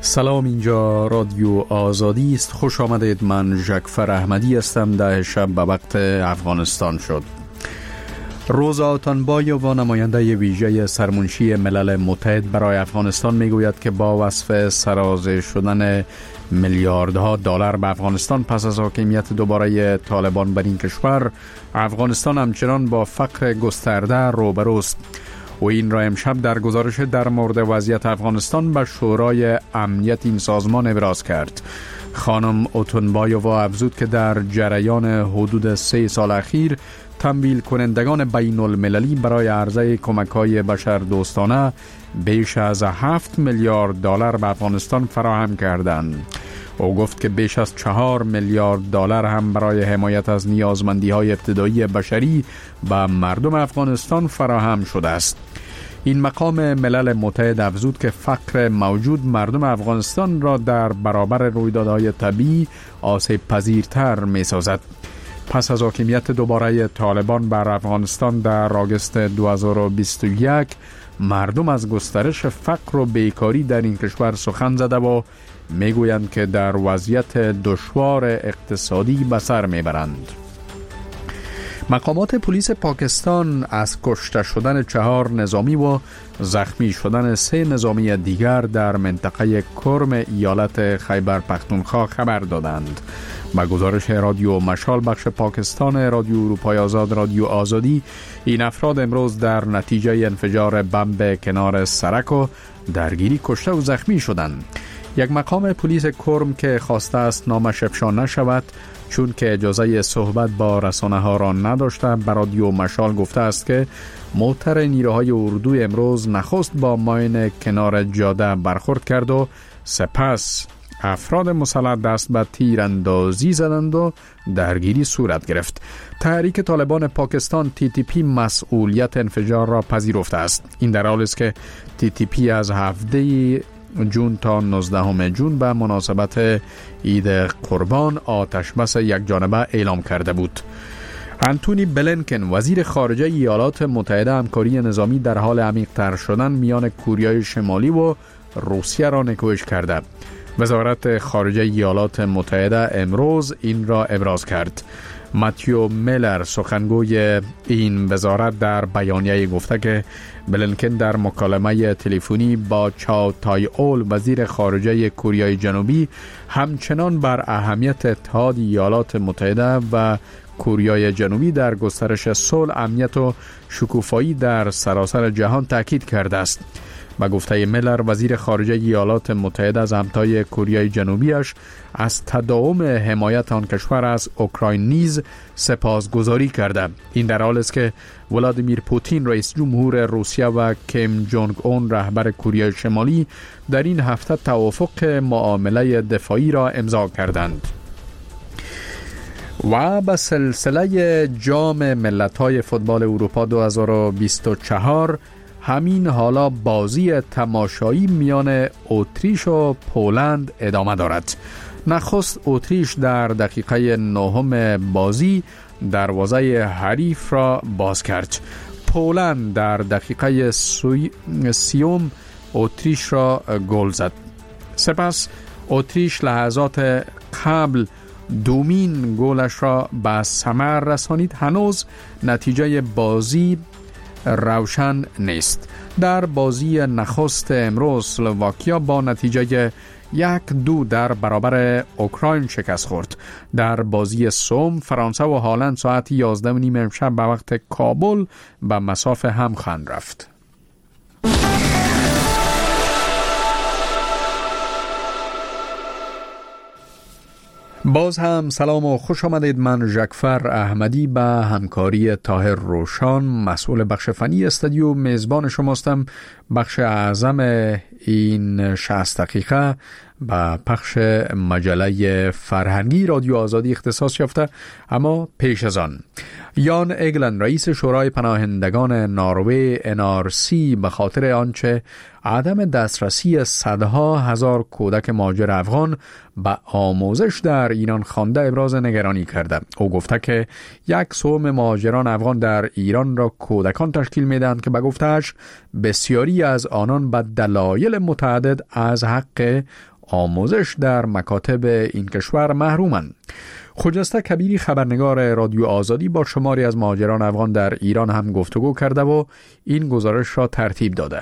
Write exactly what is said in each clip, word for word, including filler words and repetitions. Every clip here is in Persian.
سلام، اینجا رادیو آزادی است. خوش آمدید. من ژکفر احمدی هستم. ده شب به وقت افغانستان شد. روزا اتانبایووا، نماینده ویژه سرمنشی ملل متحد برای افغانستان، میگوید که با وصف سرازیر شدن میلیاردها دلار به افغانستان پس از حاکمیت دوباره طالبان بر این کشور، افغانستان همچنان با فقر گسترده روبروست. و این را امشب در گزارش در مورد وضعیت افغانستان به شورای امنیت این سازمان ابراز کرد. خانم اتانبایووا افزود که در جریان حدود سه سال اخیر تمویل کنندگان بین المللی برای عرضه کمک‌های بشردوستانه بیش از هفت میلیارد دلار به افغانستان فراهم کردند. او گفت که بیش از چهار میلیارد دلار هم برای حمایت از نیازمندی‌های ابتدایی بشری به مردم افغانستان فراهم شده است. این مقام ملل متحد افزود که فقر موجود مردم افغانستان را در برابر رویدادهای طبیعی آسیب پذیرتر می سازد. پس از حاکمیت دوباره طالبان بر افغانستان در آگوست دو هزار و بیست و یک، مردم از گسترش فقر و بیکاری در این کشور سخن زده و میگویند که در وضعیت دشوار اقتصادی به سر میبرند. مقامات پلیس پاکستان از کشته شدن چهار نظامی و زخمی شدن سه نظامی دیگر در منطقه کرم ایالت خیبر پختونخوا خبر دادند. با گزارش رادیو مشال بخش پاکستان رادیو اروپای آزاد رادیو آزادی، این افراد امروز در نتیجه انفجار بمب کنار سرک و درگیری کشته و زخمی شدند. یک مقام پلیس کرم که خواسته است نامش افشا نشود چون که اجازه صحبت با رسانه ها را نداشته، به رادیو مشال گفته است که موتر نیروهای اردو امروز نخست با ماین کنار جاده برخورد کرد و سپس افراد مسلح دست به تیراندازی زدند و درگیری صورت گرفت. تحریک طالبان پاکستان تی تی پی مسئولیت انفجار را پذیرفته است. این در حالی است که تی تی پی از هفته جون تا نوزدهم جون به مناسبت عید قربان آتش بس یک جانبه اعلام کرده بود. انتونی بلینکن، وزیر خارجه ایالات متحده، همکاری نظامی در حال عمیق‌تر شدن میان کوریای شمالی و روسیه را نکوهش کرده. وزارت خارجه ایالات متحده امروز این را ابراز کرد. ماتیو میلر، سخنگوی این وزارت، در بیانیه گفته که بلینکن در مکالمه تلفنی با چاو تای اول، وزیر خارجه کره جنوبی، همچنان بر اهمیت اتحاد ایالات متحده و کره جنوبی در گسترش صلح، امنیت و شکوفایی در سراسر جهان تاکید کرده است. با گفته میلر، وزیر خارجه ایالات متحده از همتای کره جنوبیش از تداوم حمایت آن کشور از اوکراین نیز سپاسگزاری کرده. این در حالی است که ولادیمیر پوتین، رئیس جمهور روسیه، و کیم جونگ اون، رهبر کره شمالی، در این هفته توافق معامله دفاعی را امضا کردند. و به سلسله جام ملت‌های فوتبال اروپا دو هزار و بیست و چهار همین حالا بازی تماشایی میان اتریش و پولند ادامه دارد. نخست اتریش در دقیقه نهم بازی دروازه حریف را باز کرد. پولند در دقیقه سیوم اتریش را گل زد. سپس اتریش لحظات قبل دومین گلش را به ثمر رسانید. هنوز نتیجه بازی روشن نیست. در بازی نخست امروز اسلواکیا با نتیجه یک دو در برابر اوکراین شکست خورد. در بازی سوم فرانسه و هالند ساعت یازده و نیم امشب به وقت کابل به مسافه هم خواهند رفت. باز هم سلام و خوش آمدید. من ژکفر احمدی به همکاری طاهر روشان، مسئول بخش فنی استودیو، میزبان شماستم. بخش اعظم این شصت دقیقه به پخش مجله فرهنگی رادیو آزادی اختصاص یافته. اما پیش از آن، یان اگلن، رئیس شورای پناهندگان نروژ ان آر سی، به خاطر آنچه عدم دسترسی صدها هزار کودک مهاجر افغان به آموزش در ایران خوانده ابراز نگرانی کرده. او گفته که یک سوم مهاجران افغان در ایران را کودکان تشکیل میدهند که به گفتهش بسیاری از آنان به دلایل متعدد از حق آموزش در مکاتب این کشور محرومند. خجسته کبیری خبرنگار رادیو آزادی با شماری از مهاجران افغان در ایران هم گفتگو کرده و این گزارش را ترتیب داده.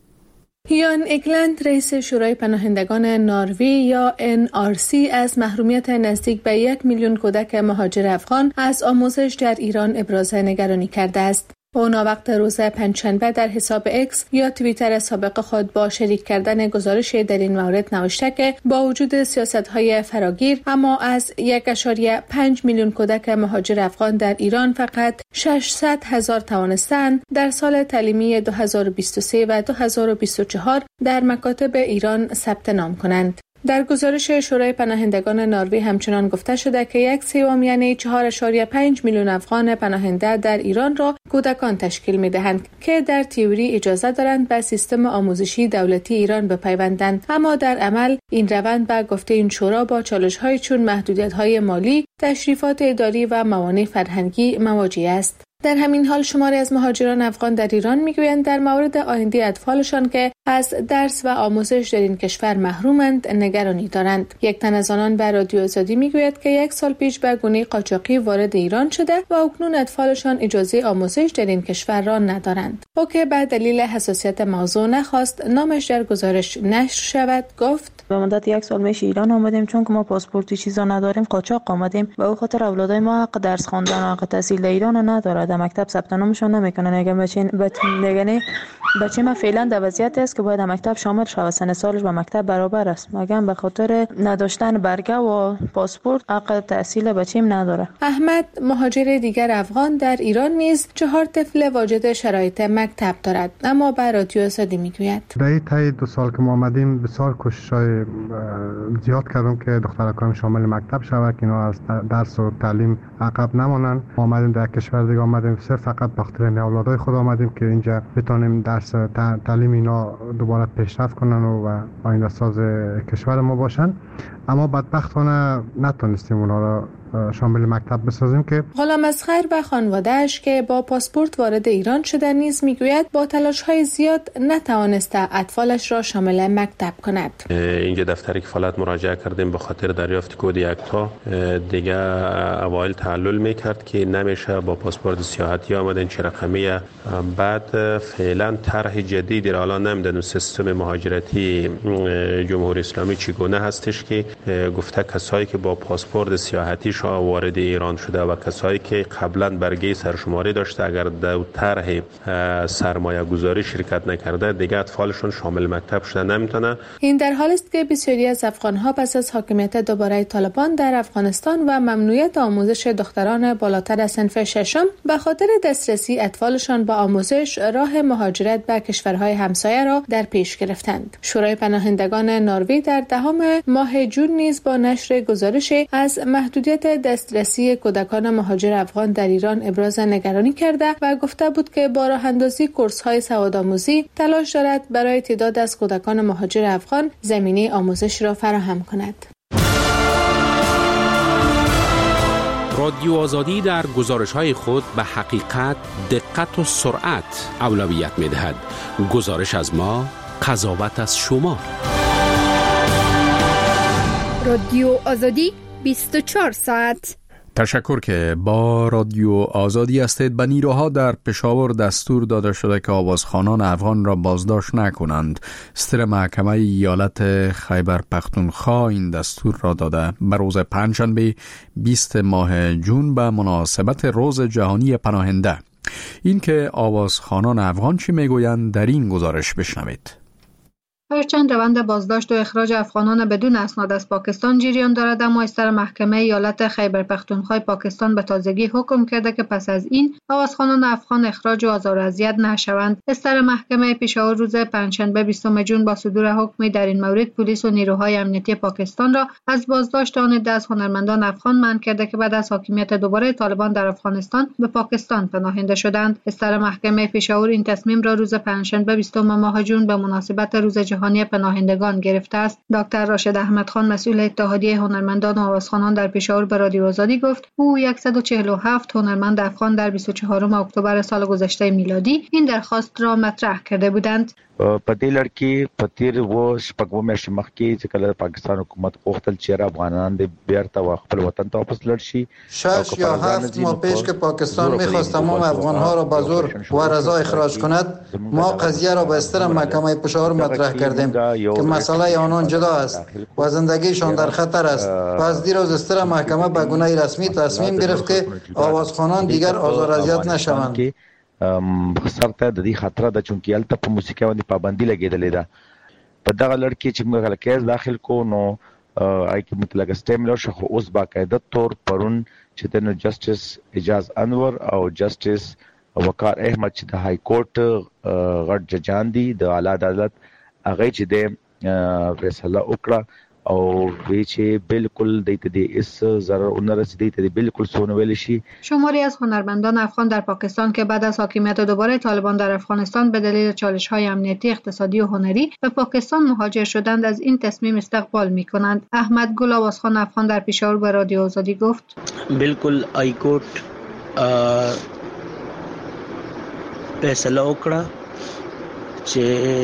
یان اگلند رئیس شورای پناهندگان نروژ یا ان آر سی از محرومیت نزدیک به یک میلیون کودک مهاجر افغان از آموزش در ایران ابراز نگرانی کرده است. او وقت روز پنجشنبه در حساب اکس یا توییتر سابق خود با شریک کردن گزارش در این مورد نوشته که با وجود سیاست‌های فراگیر اما از یک ممیز پنج میلیون کودک مهاجر افغان در ایران فقط ششصد هزار توانستند در سال تعلیمی دو هزار و بیست و سه و دو هزار و بیست و چهار در مکاتب ایران ثبت نام کنند. در گزارش شورای پناهندگان نروژ همچنان گفته شده که یک سوم یعنی چهار ممیز پنج میلیون افغان پناهنده در ایران را کودکان تشکیل می‌دهند که در تئوری اجازه دارند به سیستم آموزشی دولتی ایران بپیوندند، اما در عمل این روند به گفته این شورا با چالش‌های چون محدودیت‌های مالی، تشریفات اداری و موانع فرهنگی مواجه است. در همین حال شماری از مهاجران افغان در ایران میگویند در مورد آینده اطفالشان که از درس و آموزش در این کشور محرومند نگرانی دارند. یک تن از آنان به رادیو آزادی میگوید که یک سال پیش به گونه قاچاقی وارد ایران شده و اکنون اطفالشان اجازه آموزش در این کشور را ندارند. او که به دلیل حساسیت موضوع نخواست نامش در گزارش نشر شود گفت: به مدت یک سال میشه ایران آمدیم، چون که ما پاسپورتی چیزا نداریم قاچاق آمدیم و او خاطر اولادای ما حق درس خواندن و حق تحصیل در ایران نداره. در مکتب ثبت نامشون نمیکنن. اگه بچه بچه بچه ما فعلا در وضعیتی است که باید مکتب شامل شود، سن سالش با مکتب برابر است، مگر به خاطر نداشتن برگه و پاسپورت حق تحصیل بچه‌م نداره. احمد مهاجر دیگر افغان در ایران نیز چهار طفل واجد شرایط مکتب دارد، اما به رادیو آزادی میگوید: در این طی دو سال که ما آمدیم بسیار کوشش‌های زیاد کردیم که دخترکان شامل مکتب شود که اینا از درس و تعلیم عقب نمانند. ما آمدیم در کشور دیگه آمدیم صرف فقط بخاطر اولادای خود آمدیم که اینجا بتونیم درس تعلیم اینا دوباره پیشرفت کنن و آینده ساز کشور ما باشن، اما بدبختانه نتونستیم اونا را شامل مکتب بسازیم. که غلام اصغر و خانواده‌اش که با پاسپورت وارد ایران شده نیز میگوید با تلاش‌های زیاد نتوانسته اطفالش را شامل مکتب کند. اینجا دفتر کفالت مراجعه کردیم به خاطر دریافت کد یکتا، دیگه اوایل تعلل میکرد که نمیشه با پاسپورت سیاحتی آمدن چه رقمیه. بعد فعلا طرح جدیدی را الان نمیدونم سیستم مهاجرتی جمهوری اسلامی چگونه هستش که گفته کسایی که با پاسپورت سیاحتی وارد ایران شده و کسایی که قبلا برگه سرشماری داشته اگر در طرح سرمایه گذاری شرکت نکرده دیگه اطفالشون شامل مکتب شده نمیتونه. این در حالی است که بسیاری از افغان‌ها پس از حاکمیت دوباره طالبان در افغانستان و ممنوعیت آموزش دختران بالاتر از صنف ششم به خاطر دسترسی اطفالشان به آموزش راه مهاجرت به کشورهای همسایه را در پیش گرفتند. شورای پناهندگان نروژ در دهم ماه جون نیز با نشر گزارشی از محدودیت دسترسی کودکان مهاجر افغان در ایران ابراز نگرانی کرده و گفته بود که با راه اندازی کورس‌های سوادآموزی تلاش دارد برای تعداد از کودکان مهاجر افغان زمینه آموزش را فراهم کند. رادیو آزادی در گزارش‌های خود به حقیقت، دقت و سرعت اولویت می‌دهد. گزارش از ما، قضاوت از شما. رادیو آزادی بیست و چهار ساعت. تشکر که با رادیو آزادی هستید. به نیروها در پشاور دستور داده شده که آوازخوانان افغان را بازداشت نکنند. صدر محکمه ایالت خیبر پختونخوا این دستور را داده. به روز پنجشنبه بیست ماه جون به مناسبت روز جهانی پناهنده. این که آوازخوانان افغان چی میگویند در این گزارش بشنوید. هرچند روند بازداشت و اخراج افغانان بدون اسناد از پاکستان جریان دارد، اما استر محکمه ایالت خیبر پختونخوا پاکستان به تازگی حکم کرده که پس از این آوازخوانان افغان اخراج و آزار و اذیت نشوند. استر محکمه پشاور روز پنجشنبه بیستم جون با صدور حکمی در این مورد پلیس و نیروهای امنیتی پاکستان را از بازداشت آن ده از هنرمندان افغان منع کرده که بعد از حاکمیت دوباره طالبان در افغانستان به پاکستان پناهنده شدند. استر محکمه پشاور این تصمیم را روز پنجشنبه بیستم ماه جون به مناسبت روز جهانی پناهندگان گرفته است. دکتر راشد احمد خان مسئول اتحادیه هنرمندان و آوازخوانان در پشاور به رادیو آزادی گفت او صد و چهل و هفت هنرمند افغان در بیست و چهارم اکتبر سال گذشته میلادی این درخواست را مطرح کرده بودند. په دې لړ کې په تیر و شپږو میاشتو مخکې چې کله پاکستان حکومت غوښتل چې افغانان د بیرته خپل وطن ته واپس لړ شي، شش یا هفت ماه پیش که پاکستان میخواست تمام افغانها را به زور و رضا اخراج کند، ما قضیه را به استر محکمه پشاور مطرح کردیم که مسئله آنان جدا است و زندگیشان در خطر است. پس دیروز استر محکمه به گونه رسمی تصمیم گرفت که آوازخوانان دیگر آزار اذیت نشوند. سخته د دې خطر ده چونکی الته په موسیقي باندې پابندي لګیدلې ده. په دغه لړ کې چې موږ کیس داخل کو نو آی کی مطلق سټیم لور شخو اوس باقاعده طور پرون چې د جسټس اجاز انور او جسټس وقار احمد چې د های کورټ غټ ججان دي د اعلی عدالت هغه چې د فیصله وکړه او وی چې بالکل دیت دی اس ضرر اونرس دیت دی بالکل سونویل شي. شماری از هنرمندان افغان در پاکستان که بعد از حاکمیت دوباره طالبان در افغانستان به دلیل چالش‌های امنیتی، اقتصادی و هنری به پاکستان مهاجر شدند از این تصمیم استقبال می‌کنند. احمد گل آوازخوان افغان در پشاور به رادیو آزادی گفت بالکل های کورټ فیصله وکړه چې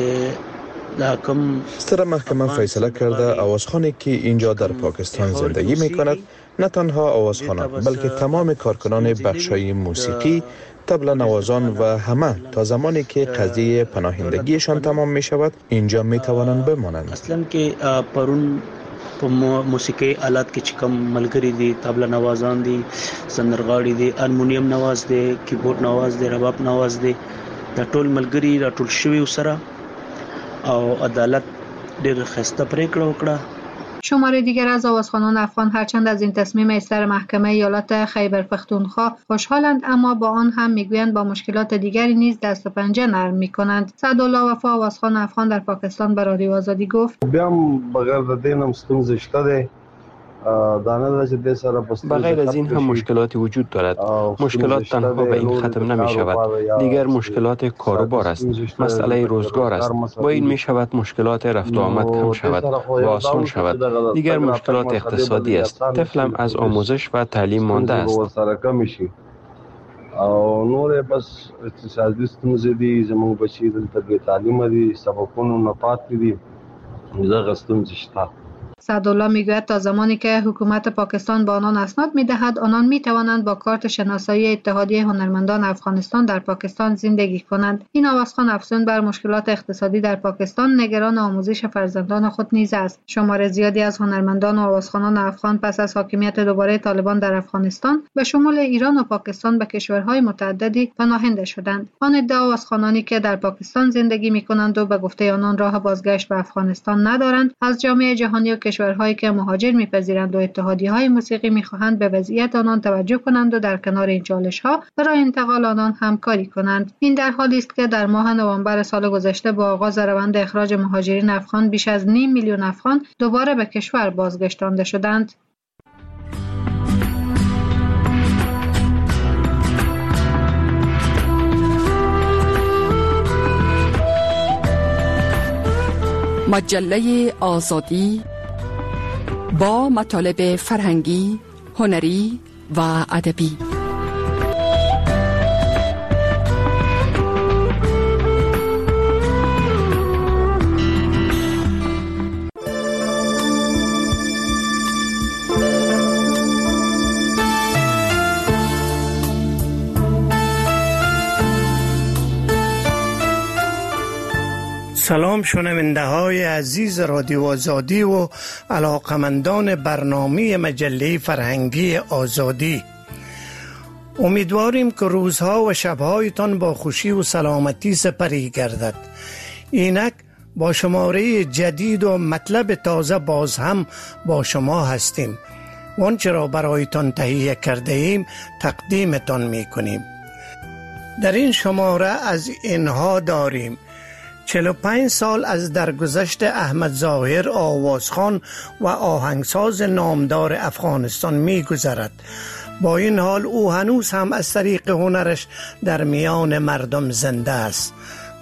ستره محکمه فیصله کرده آوازخوانی که اینجا در پاکستان زندگی می کند نه تنها آوازخوانان بلکه تمام کارکنان بخشای موسیقی، طبل نوازان و همه تا زمانی که قضیه پناهندگیشان تمام می شود اینجا می توانند بمانند. اصلا که پرون په موسیقي آلات کې چې کوم ملګری دي، طبل نوازان دي، سندرغاړي دي، هارمونیم نواز دي، کیبورډ نواز دي، رباب نواز دي، دا ټول ملګری را ټول شوي سره او عدالت ډېر خسته پریکړه وکړه. شماره دیگر از آوازخوانان افغان هرچند از این تصمیم استر محکمه ایالت خیبر پختونخوا خوشحالند، اما با آن هم میگویند با مشکلات دیگری نیز دست و پنجه نرم میکنند. سعدالله وفا آوازخوان افغان در پاکستان به رادیو آزادی گفت بیام بغیر د دینم ستونزه شته ده. بغیر از این هم مشکلاتی وجود دارد. مشکلات تنها به این ختم نمی شود. دیگر مشکلات کاروبار است، مسئله روزگار است. با این می شود مشکلات رفت و آمد کم شود و آسان شود. دیگر مشکلات اقتصادی است. طفلم از آموزش و تعلیم مانده است. او نور بس اقتصادي ستونزې دي، زموږ بچي دلته بې تعلیمه دي، سبقونو نه پاتې دي، دغه ستونزې شته. سعدالله میگوید تا زمانی که حکومت پاکستان با آنان اسناد میدهد آنان میتوانند با کارت شناسایی اتحادیه هنرمندان افغانستان در پاکستان زندگی کنند. این آوازخوان افزون بر مشکلات اقتصادی در پاکستان نگران آموزش فرزندان خود نیز است. شمار زیادی از هنرمندان و آوازخوانان افغان پس از حاکمیت دوباره طالبان در افغانستان به شمول ایران و پاکستان به کشورهای متعددی پناهنده شدند. آن عده آوازخوانانی که در پاکستان زندگی میکنند و به گفته آنان راه بازگشت به افغانستان ندارند از جامعه جهانی و کشورهایی که مهاجر میپذیرند و اتحادیه‌های موسیقی میخواهند به وضعیت آنان توجه کنند و در کنار این چالش‌ها برای انتقال آنان همکاری کنند. این در حالی است که در ماه نوامبر سال گذشته با آغاز روند اخراج مهاجرین افغان بیش از نیم میلیون افغان دوباره به کشور بازگشتانده شدند. مجله آزادی با مطالب فرهنگی، هنری و ادبی. سلام شنونده های عزیز رادیو آزادی و علاقمندان برنامه مجله فرهنگی آزادی. امیدواریم که روزها و شبهایتان با خوشی و سلامتی سپری گردد. اینک با شماره جدید و مطلب تازه باز هم با شما هستیم. وانچه را برایتان تهیه کرده ایم تقدیمتان می کنیم. در این شماره از اینها داریم: چهل و پنج سال از درگذشت احمد ظاهر آوازخوان و آهنگساز نامدار افغانستان می گذرد. با این حال او هنوز هم از طریق هنرش در میان مردم زنده است.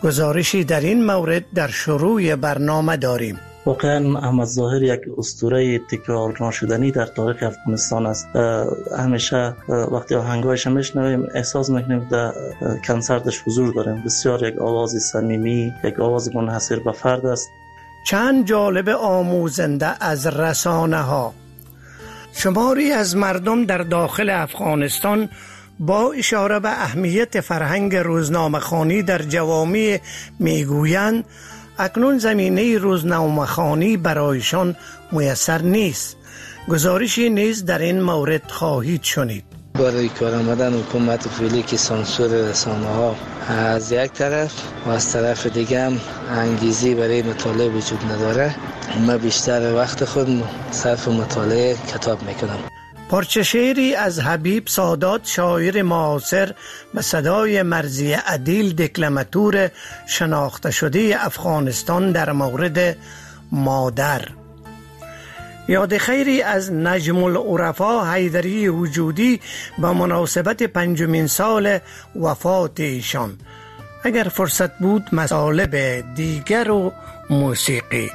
گزارشی در این مورد در شروع برنامه داریم. واقعا احمد ظاهر یک اسطوره تکرار نشدنی در تاریخ افغانستان است. همیشه وقتی آهنگایش میشنویم احساس میکنیم در کنسرتش حضور داریم. بسیار یک آواز صمیمی، یک آواز منحصر به فرد است. چند جالب آموزنده از رسانه ها. شماری از مردم در داخل افغانستان با اشاره به اهمیت فرهنگ روزنامه‌خوانی در جوامع میگویند اکنون زمینه روزنامه‌خوانی برایشان میسر نیست. گزارشی نیز در این مورد خواهید شنید. برای کار آمدن حکومت فعلی که سانسور رسانه ها از یک طرف و از طرف دیگه هم انگیزی برای مطالعه وجود نداره، من بیشتر وقت خود صرف مطالعه کتاب میکنم. پارچه شعری از حبیب سادات، شاعر معاصر، به صدای مرزی عدیل، دکلماتور شناخته شده افغانستان در مورد مادر. یاد خیری از نجم العرفا حیدری وجودی به مناسبت پنجمین سال وفات ایشان. اگر فرصت بود مطالب دیگر و موسیقی.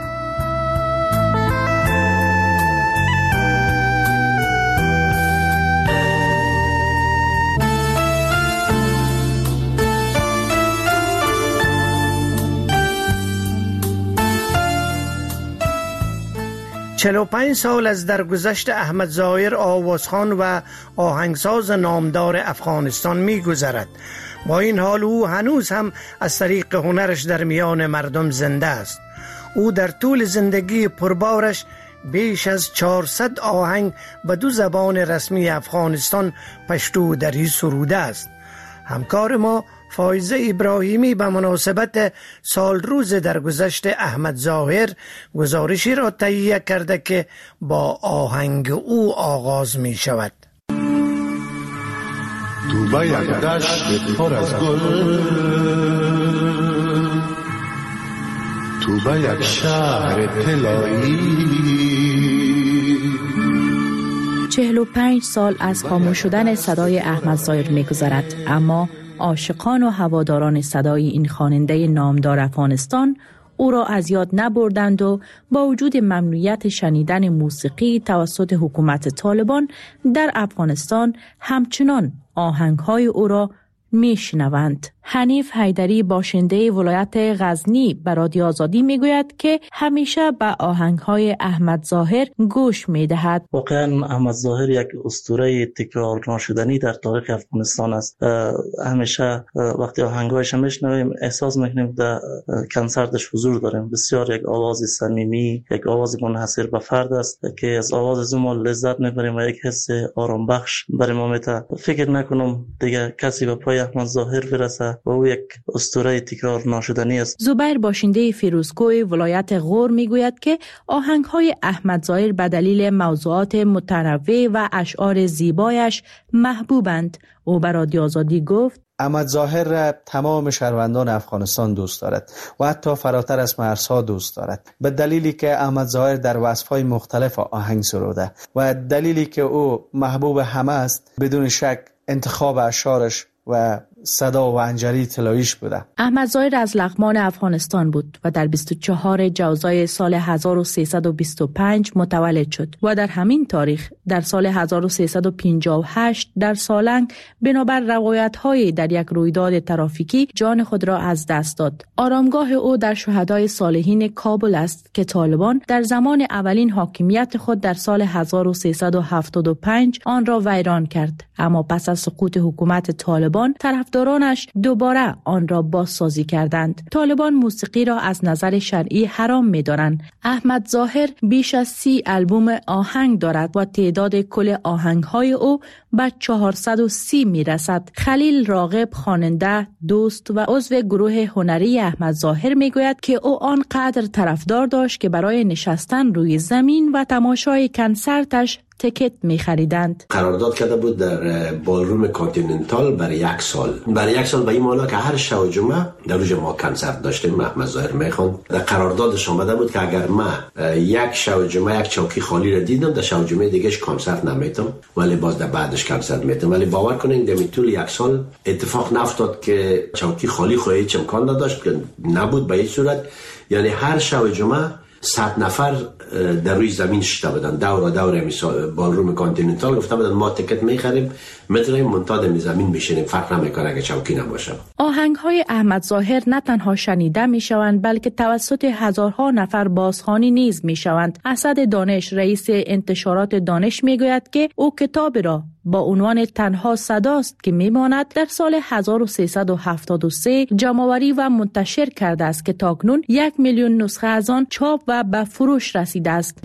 چهل و پنج سال از درگذشت احمد ظاهر آوازخوان و آهنگساز نامدار افغانستان می گذرد. با این حال او هنوز هم از طریق هنرش در میان مردم زنده است. او در طول زندگی پربارش بیش از چهارصد آهنگ به دو زبان رسمی افغانستان، پشتو و دری، سروده است. همکار ما فایزه ابراهیمی به مناسبت سال روز درگذشت احمد ظاهر گزارشی را تهیه کرده که با آهنگ او آغاز می شود. تو به یک دشت پر از گل، تو به یک شهر طلایی. چهل و پنج سال از خاموش شدن صدای احمد ظاهر می گذرد، اما عاشقان و هواداران صدای این خواننده نامدار افغانستان او را از یاد نبردند و با وجود ممنوعیت شنیدن موسیقی توسط حکومت طالبان در افغانستان همچنان آهنگ‌های او را میشنوند. حنیف حیدری باشنده ولایت غزنی به رادیو آزادی میگوید که همیشه به آهنگ‌های احمد ظاهر گوش میدهد. واقعا احمد ظاهر یک اسطوره تکرار نشدنی در تاریخ افغانستان است. همیشه وقتی آهنگایش میشنویم احساس میکنیم در کنسرتش حضور داریم. بسیار یک آواز صمیمی، یک آواز منحصر به فرد است که از آواز ما لذت میبریم و یک حس آرام بخش برای ما میده. فکر نکنم دیگه کسی به پای احمد ظاهر برسه و او یک اسطوره تکرار نشدنی است. زبیر باشنده فیروزکوه ولایت غور میگوید که آهنگ‌های احمد ظاهر به دلیل موضوعات متنوع و اشعار زیبایش محبوبند. او به رادیو آزادی گفت احمد ظاهر را تمام شهروندان افغانستان دوست دارد و حتی فراتر از مرزها دوست دارد، به دلیلی که احمد ظاهر در وصف‌های مختلف آهنگ سروده و دلیلی که او محبوب همه است. بدون شک انتخاب اشعارش و صدا و انجری طلاییش بوده. احمد ظاهر از لغمان افغانستان بود و در بیست و چهارم جوزای سال هزار و سیصد و بیست و پنج متولد شد و در همین تاریخ در سال هزار و سیصد و پنجاه و هشت در سالنگ بنابر روایت‌های در یک رویداد ترافیکی جان خود را از دست داد. آرامگاه او در شهدای صالحین کابل است که طالبان در زمان اولین حاکمیت خود در سال هزار و سیصد و هفتاد و پنج آن را ویران کرد، اما پس از سقوط حکومت طالبان طرفدارانش دوباره آن را بازسازی کردند. طالبان موسیقی را از نظر شرعی حرام می‌دانند. احمد ظاهر بیش از سی البوم آهنگ دارد و تعداد کل آهنگ‌های او به چهارصد و سی می‌رسد. خلیل راغب خواننده، دوست و عضو گروه هنری احمد ظاهر می‌گوید که او آنقدر طرفدار داشت که برای نشستن روی زمین و تماشای کنسرتش تکت می خریدند. قرارداد کرده بود در بالروم کانتیننتال برای یک سال. برای یک سال به این معنی که هر شب و جمعه در روز ما کنسرت داشتیم. احمد ظاهر میخوان در قراردادش آمده بود که اگر ما یک شب و جمعه یک چوکی خالی را دیدم، در شب و جمعه دیگهش کنسرت نمیتم، ولی باز در بعدش کنسرت میتم. ولی باور کنین در طول یک سال اتفاق نفتاد که چوکی خالی خو هیچ امکان نداشت، که نبود به این صورت. یعنی هر شب جمعه صد نفر در روی زمین شده بودن، دور دور بالروم کانتیننتال. گفته بودن ما تکت میخریم میتونیم منتاد می زمین بشینیم، فرق نمیکنه اگه چوکی نباشه. آهنگ های احمد ظاهر نه تنها شنیده می شوند بلکه توسط هزارها نفر بازخوانی نیز می شوند. اسد دانش رئیس انتشارات دانش می گوید که او کتاب را با عنوان تنها صداست که میماند در سال هزار و سیصد و هفتاد و سه جمع‌آوری و منتشر کرده است که تاکنون یک میلیون نسخه از آن چاپ و به فروش رسیده است.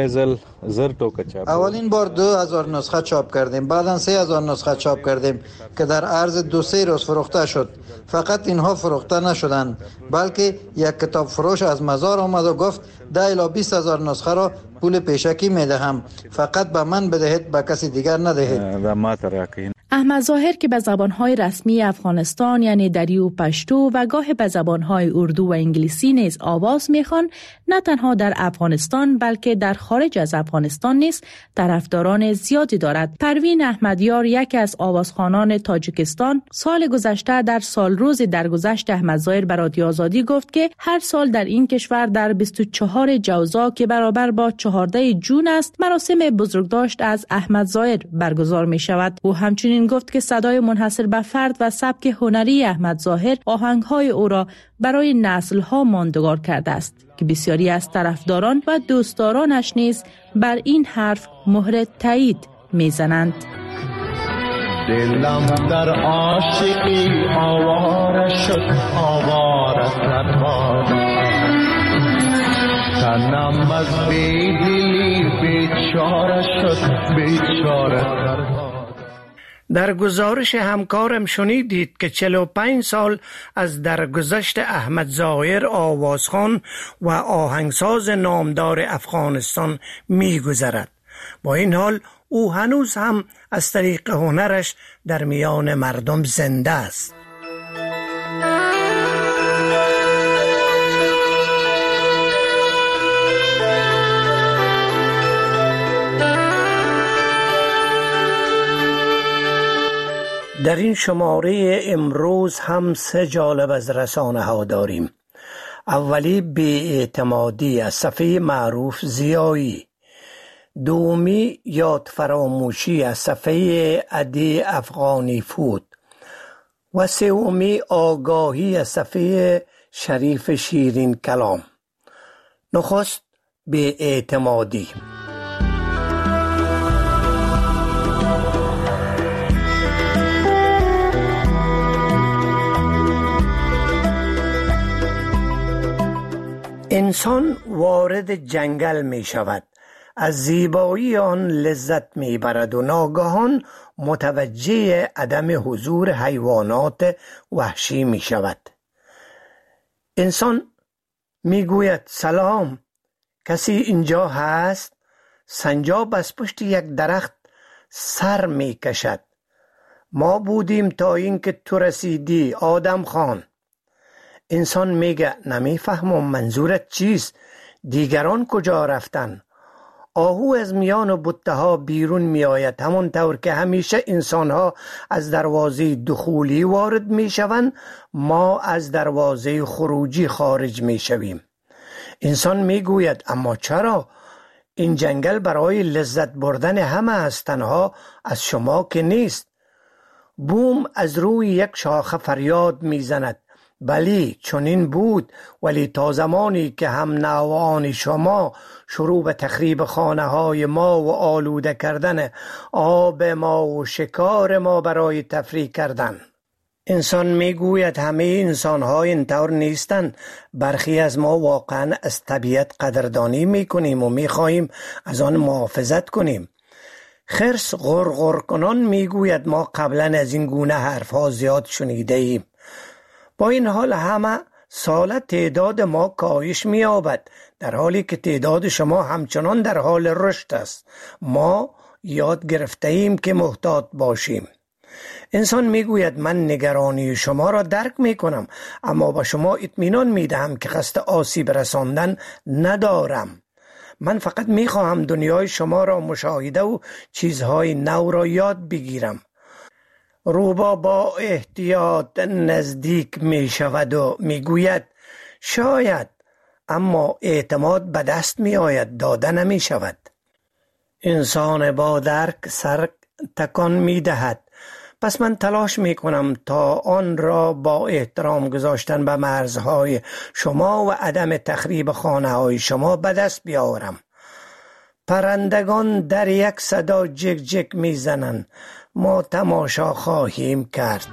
اولین بار دو هزار نسخه چاپ کردیم، بعدا سه هزار نسخه چاپ کردیم که در عرض دو سه روز فروخته شد. فقط اینها فروخته نشدند، بلکه یک کتاب فروش از مزار آمد و گفت ده الی بیست هزار نسخه را پول پیشکی میدهم، فقط به من بدهید، به کسی دیگر ندهید. احمد ظاهر که به زبانهای رسمی افغانستان یعنی دری و پشتو و گاه به زبانهای اردو و انگلیسی نیز آواز میخوان، نه تنها در افغانستان بلکه در خارج از افغانستان نیز طرفداران زیادی دارد. پروین احمدیار یکی از آوازخوانان تاجیکستان سال گذشته در سال روز درگذشت احمد ظاهر به رادیو آزادی گفت که هر سال در این کشور در بیست و چهار جوزا که برابر با چهارده جون است مراسم بزرگداشت از احمد ظاهر برگزار می شود. او همچنین گفت که صدای منحصر به فرد و سبک هنری احمد ظاهر آهنگ‌های او را برای نسل‌ها ماندگار کرده است که بسیاری از طرفداران و دوستدارانش نیز بر این حرف مهر تایید می‌زنند. دلم در عاشقی آواره شد، آواره سرباز، تنم از بیدلی بیچاره شد، بیچاره سرباز. در گزارش همکارم شنیدید که چهل و پنج سال از درگذشت احمد ظاهر آوازخوان و آهنگساز نامدار افغانستان می‌گذرد. با این حال او هنوز هم از طریق هنرش در میان مردم زنده است. در این شماره امروز هم سه جالب از رسانه ها داریم. اولی بی‌اعتمادی از صفحه معروف زیایی، دومی یاد فراموشی از صفحه عدی افغانی فود و سومی آگاهی از صفحه شریف شیرین کلام. نخست بی‌اعتمادی. انسان وارد جنگل می شود، از زیبایی آن لذت می برد و ناگهان متوجه عدم حضور حیوانات وحشی می شود. انسان می گوید سلام، کسی اینجا هست؟ سنجاب از پشت یک درخت سر می کشد. ما بودیم تا اینکه تو رسیدی آدم خان. انسان میگه نمیفهمم منظورت چیست؟ دیگران کجا رفتن؟ آهو از میان بوته ها بیرون می آید، همون طور که همیشه انسان ها از دروازه دخولی وارد می شوند، ما از دروازه خروجی خارج می شویم. انسان می گوید اما چرا؟ این جنگل برای لذت بردن همه است، تنها از شما که نیست. بوم از روی یک شاخه فریاد می زند. بلی چنین بود، ولی تا زمانی که هم نوعان شما شروع به تخریب خانه های ما و آلوده کردن آب ما و شکار ما برای تفریح کردن. انسان میگوید همه انسان ها اینطور نیستند. برخی از ما واقعا از طبیعت قدردانی میکنیم و میخواهیم از آن محافظت کنیم. خرس غرغر کنان میگوید ما قبلا از این گونه حرف ها زیاد شنیده ایم. با این حال همه سال تعداد ما کاهش می‌یابد، در حالی که تعداد شما همچنان در حال رشد است. ما یاد گرفته ایم که محتاط باشیم. انسان میگوید من نگرانی شما را درک میکنم، اما با شما اطمینان میدهم که قصد آسیب رساندن ندارم. من فقط میخواهم دنیای شما را مشاهده و چیزهای نو را یاد بگیرم. روبا با احتیاط نزدیک میشود و میگوید شاید، اما اعتماد به دست میآید، داده نمی شود. انسان با درک سر تکان میدهد. پس من تلاش می کنم تا آن را با احترام گذاشتن به مرزهای شما و عدم تخریب خانه های شما به دست بیاورم. پرندگان در یک صدا جک جک می زنند. ما تماشا خواهیم کرد.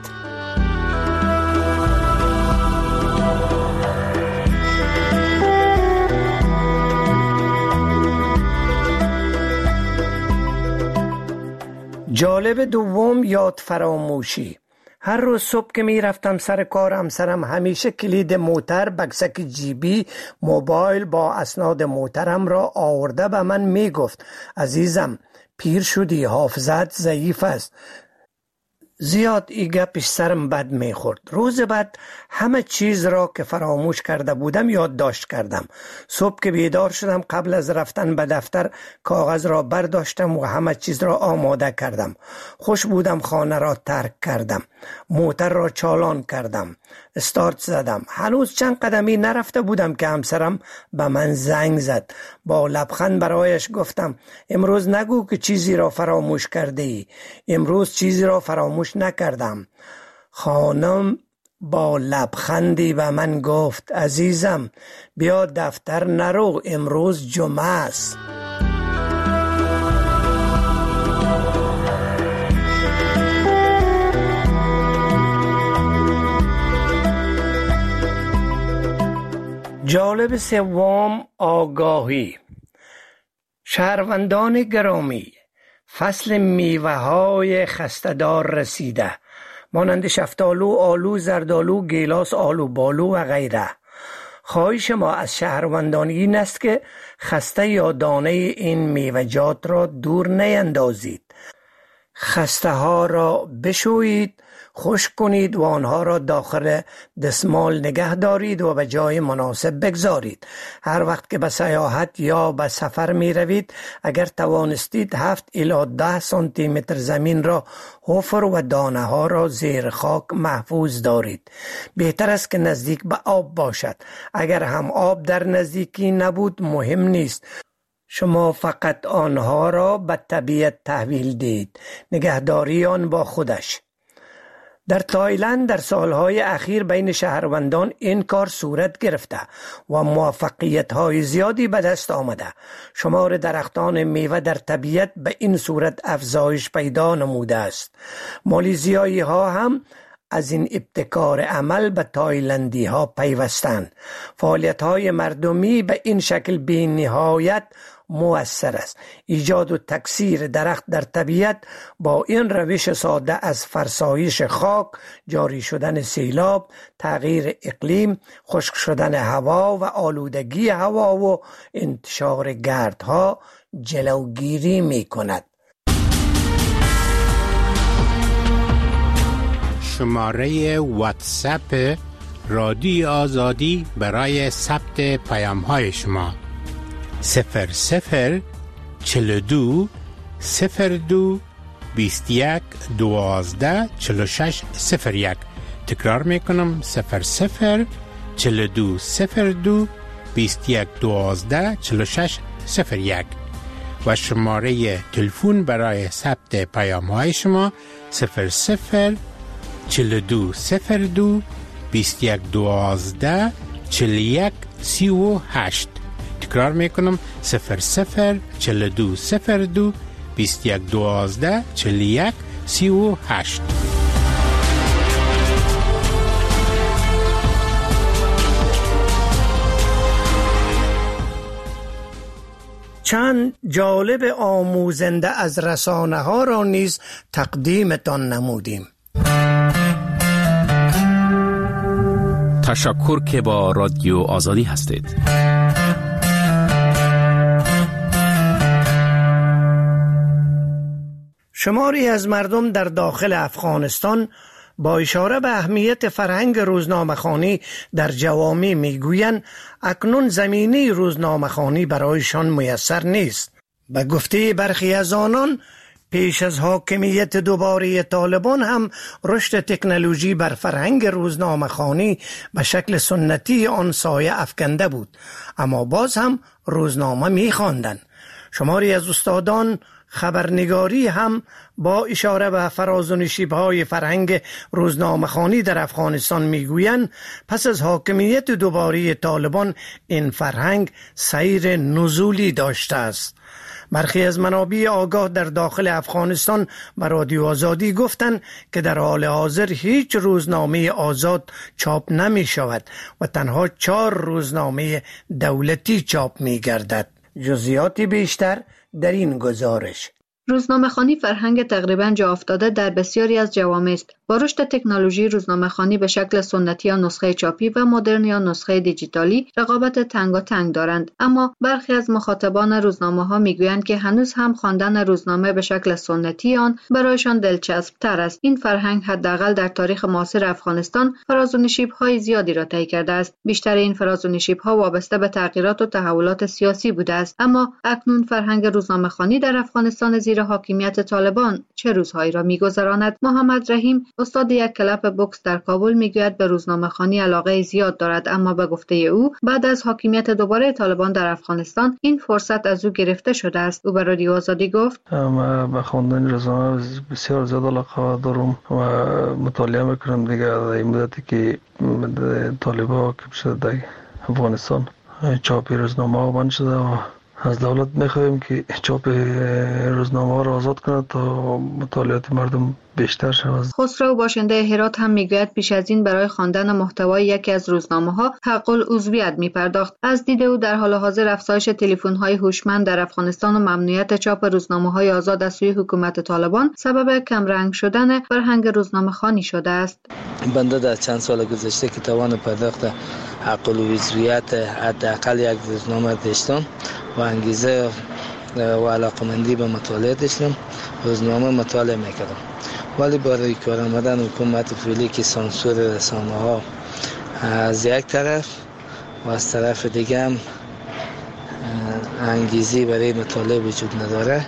جالب دوم یاد فراموشی. هر روز صبح که می رفتم سر کار، همسرم همیشه کلید موتر، بکسک جیبی، موبایل با اسناد موترم را آورده به من می گفت عزیزم پیر شدی، حافظت ضعیف است. زیاد ایگه پیش سرم بد می خورد. روز بعد همه چیز را که فراموش کرده بودم یادداشت کردم. صبح که بیدار شدم قبل از رفتن به دفتر کاغذ را برداشتم و همه چیز را آماده کردم. خوش بودم خانه را ترک کردم. موتر را چالان کردم. استارت زدم. هنوز چند قدمی نرفته بودم که همسرم به من زنگ زد. با لبخند برایش گفتم امروز نگو که چیزی را فراموش کرده ای. امروز چیزی را فراموش نکردم. خانم با لبخندی به من گفت عزیزم بیا دفتر نرو، امروز جمعه است. جالب سوم آگاهی. شهروندان گرامی، فصل میوه های خسته‌دار رسیده، مانند شفتالو، آلو، زردالو، گیلاس، آلو بالو و غیره. خواهش ما از شهروندان این است که خسته یا دانه این میوه‌جات را دور نیندازید. خسته ها را بشویید، خشک کنید و آنها را داخل دستمال نگه دارید و به جای مناسب بگذارید. هر وقت که به سیاحت یا به سفر می روید، اگر توانستید هفت الی ده سانتی متر زمین را حفر و دانه ها را زیر خاک محفوظ دارید. بهتر است که نزدیک به آب باشد. اگر هم آب در نزدیکی نبود مهم نیست، شما فقط آنها را به طبیعت تحویل دید. نگهداری آن با خودش. در تایلند در سالهای اخیر بین شهروندان این کار صورت گرفته و موفقیت‌های زیادی به دست آمده. شمار درختان میوه در طبیعت به این صورت افزایش پیدا نموده است. مالیزیایی ها هم از این ابتکار عمل به تایلندی ها پیوستند. فعالیت های مردمی به این شکل بی نهایت مؤثر است. ایجاد و تکثیر درخت در طبیعت با این روش ساده از فرسایش خاک، جاری شدن سیلاب، تغییر اقلیم، خشک شدن هوا و آلودگی هوا و انتشار گردها جلوگیری می کند. شماره واتساپ رادیو آزادی برای ثبت پیام های شما صفر صفر چل دو صفر دو بیست یک دوازده چل شش صفر یک. تکرار میکنم صفر صفر چل دو صفر دو بیست یک دوازده چل شش صفر یک و شماره تلفن برای ثبت پیام های شما صفر صفر چل دو صفر دو بیست یک دوازده چل یک سی و هشت. تکرار میکنم صفر صفر چل دو صفر دو بیست یک دوازده چل یک سی و هشت. چند جالب آموزنده از رسانه ها را نیز تقدیمتان نمودیم. تشکر که با رادیو آزادی هستید. شماری از مردم در داخل افغانستان با اشاره به اهمیت فرهنگ روزنامه‌خوانی در جوامع میگویند اکنون زمینه روزنامه‌خوانی برایشان میسر نیست. به گفته برخی از آنان پیش از حاکمیت دوباره طالبان هم رشد تکنولوژی بر فرهنگ روزنامه‌خوانی به شکل سنتی آن سایه افکنده بود، اما باز هم روزنامه می‌خواندند. شماری از استادان خبرنگاری هم با اشاره به فراز و نشیب‌های فرهنگ روزنامه‌خوانی در افغانستان میگویند پس از حاکمیت دوباره طالبان این فرهنگ سیر نزولی داشته است. برخی از منابع آگاه در داخل افغانستان به رادیو آزادی گفتند که در حال حاضر هیچ روزنامه آزاد چاپ نمی شود و تنها چهار روزنامه دولتی چاپ می گردد. جزئیاتی بیشتر در این گزارش. روزنامه‌خوانی فرهنگ تقریباً جا افتاده در بسیاری از جوامع است. با رشد تکنولوژی روزنامه‌خوانی به شکل سنتی یا نسخه چاپی و مدرن یا نسخه دیجیتالی رقابت تنگاتنگ دارند، اما برخی از مخاطبان روزنامه‌ها میگویند که هنوز هم خواندن روزنامه به شکل سنتی آن برایشان دلچسب تر است. این فرهنگ حداقل در تاریخ معاصر افغانستان فراز و نشیب‌های زیادی را طی کرده است. بیشتر این فراز و نشیب‌ها وابسته به تغییرات و تحولات سیاسی بوده است، اما اکنون فرهنگ روزنامه‌خوانی در افغانستان زیر حاکمیت طالبان چه روزهایی را می‌گذراند؟ محمد رحیم استاد یک کلب بوکس در کابل میگوید به روزنامه‌خوانی علاقه زیاد دارد، اما به گفته او بعد از حاکمیت دوباره طالبان در افغانستان این فرصت از او گرفته شده است. او به رادیو آزادی گفت من به خواندن روزنامه بسیار زیاد علاقه دارم و مطالعه میکنم دیگه در این مدتی که طالبان حاکم شده در افغانستان چاپ روزنامه بند شده و از دولت میخواهیم که چاپ روزنامه ها را آزاد کند تا مطالعات مردم بیشتر شود. خسرو باشنده هرات هم میگوید پیش از این برای خواندن محتوای یکی از روزنامه ها حق العضویت میپرداخت. از دید او در حال حاضر افزایش تلفن های هوشمند در افغانستان و ممنوعیت چاپ روزنامه های آزاد از سوی حکومت طالبان سبب کمرنگ شدن فرهنگ روزنامه خوانی شده است. بنده در چند سال گذشته که توان پرداخت حق العضویت حداقل یک روزنامه داشتم و انگیزه و علاقمندی به مطالعه داشتم، روزنامه مطالعه میکردم، ولی برای کار آمدن حکومت فعلی که سانسور رسانه ها از یک طرف و از طرف دیگه هم انگیزی برای مطالعه وجود نداره،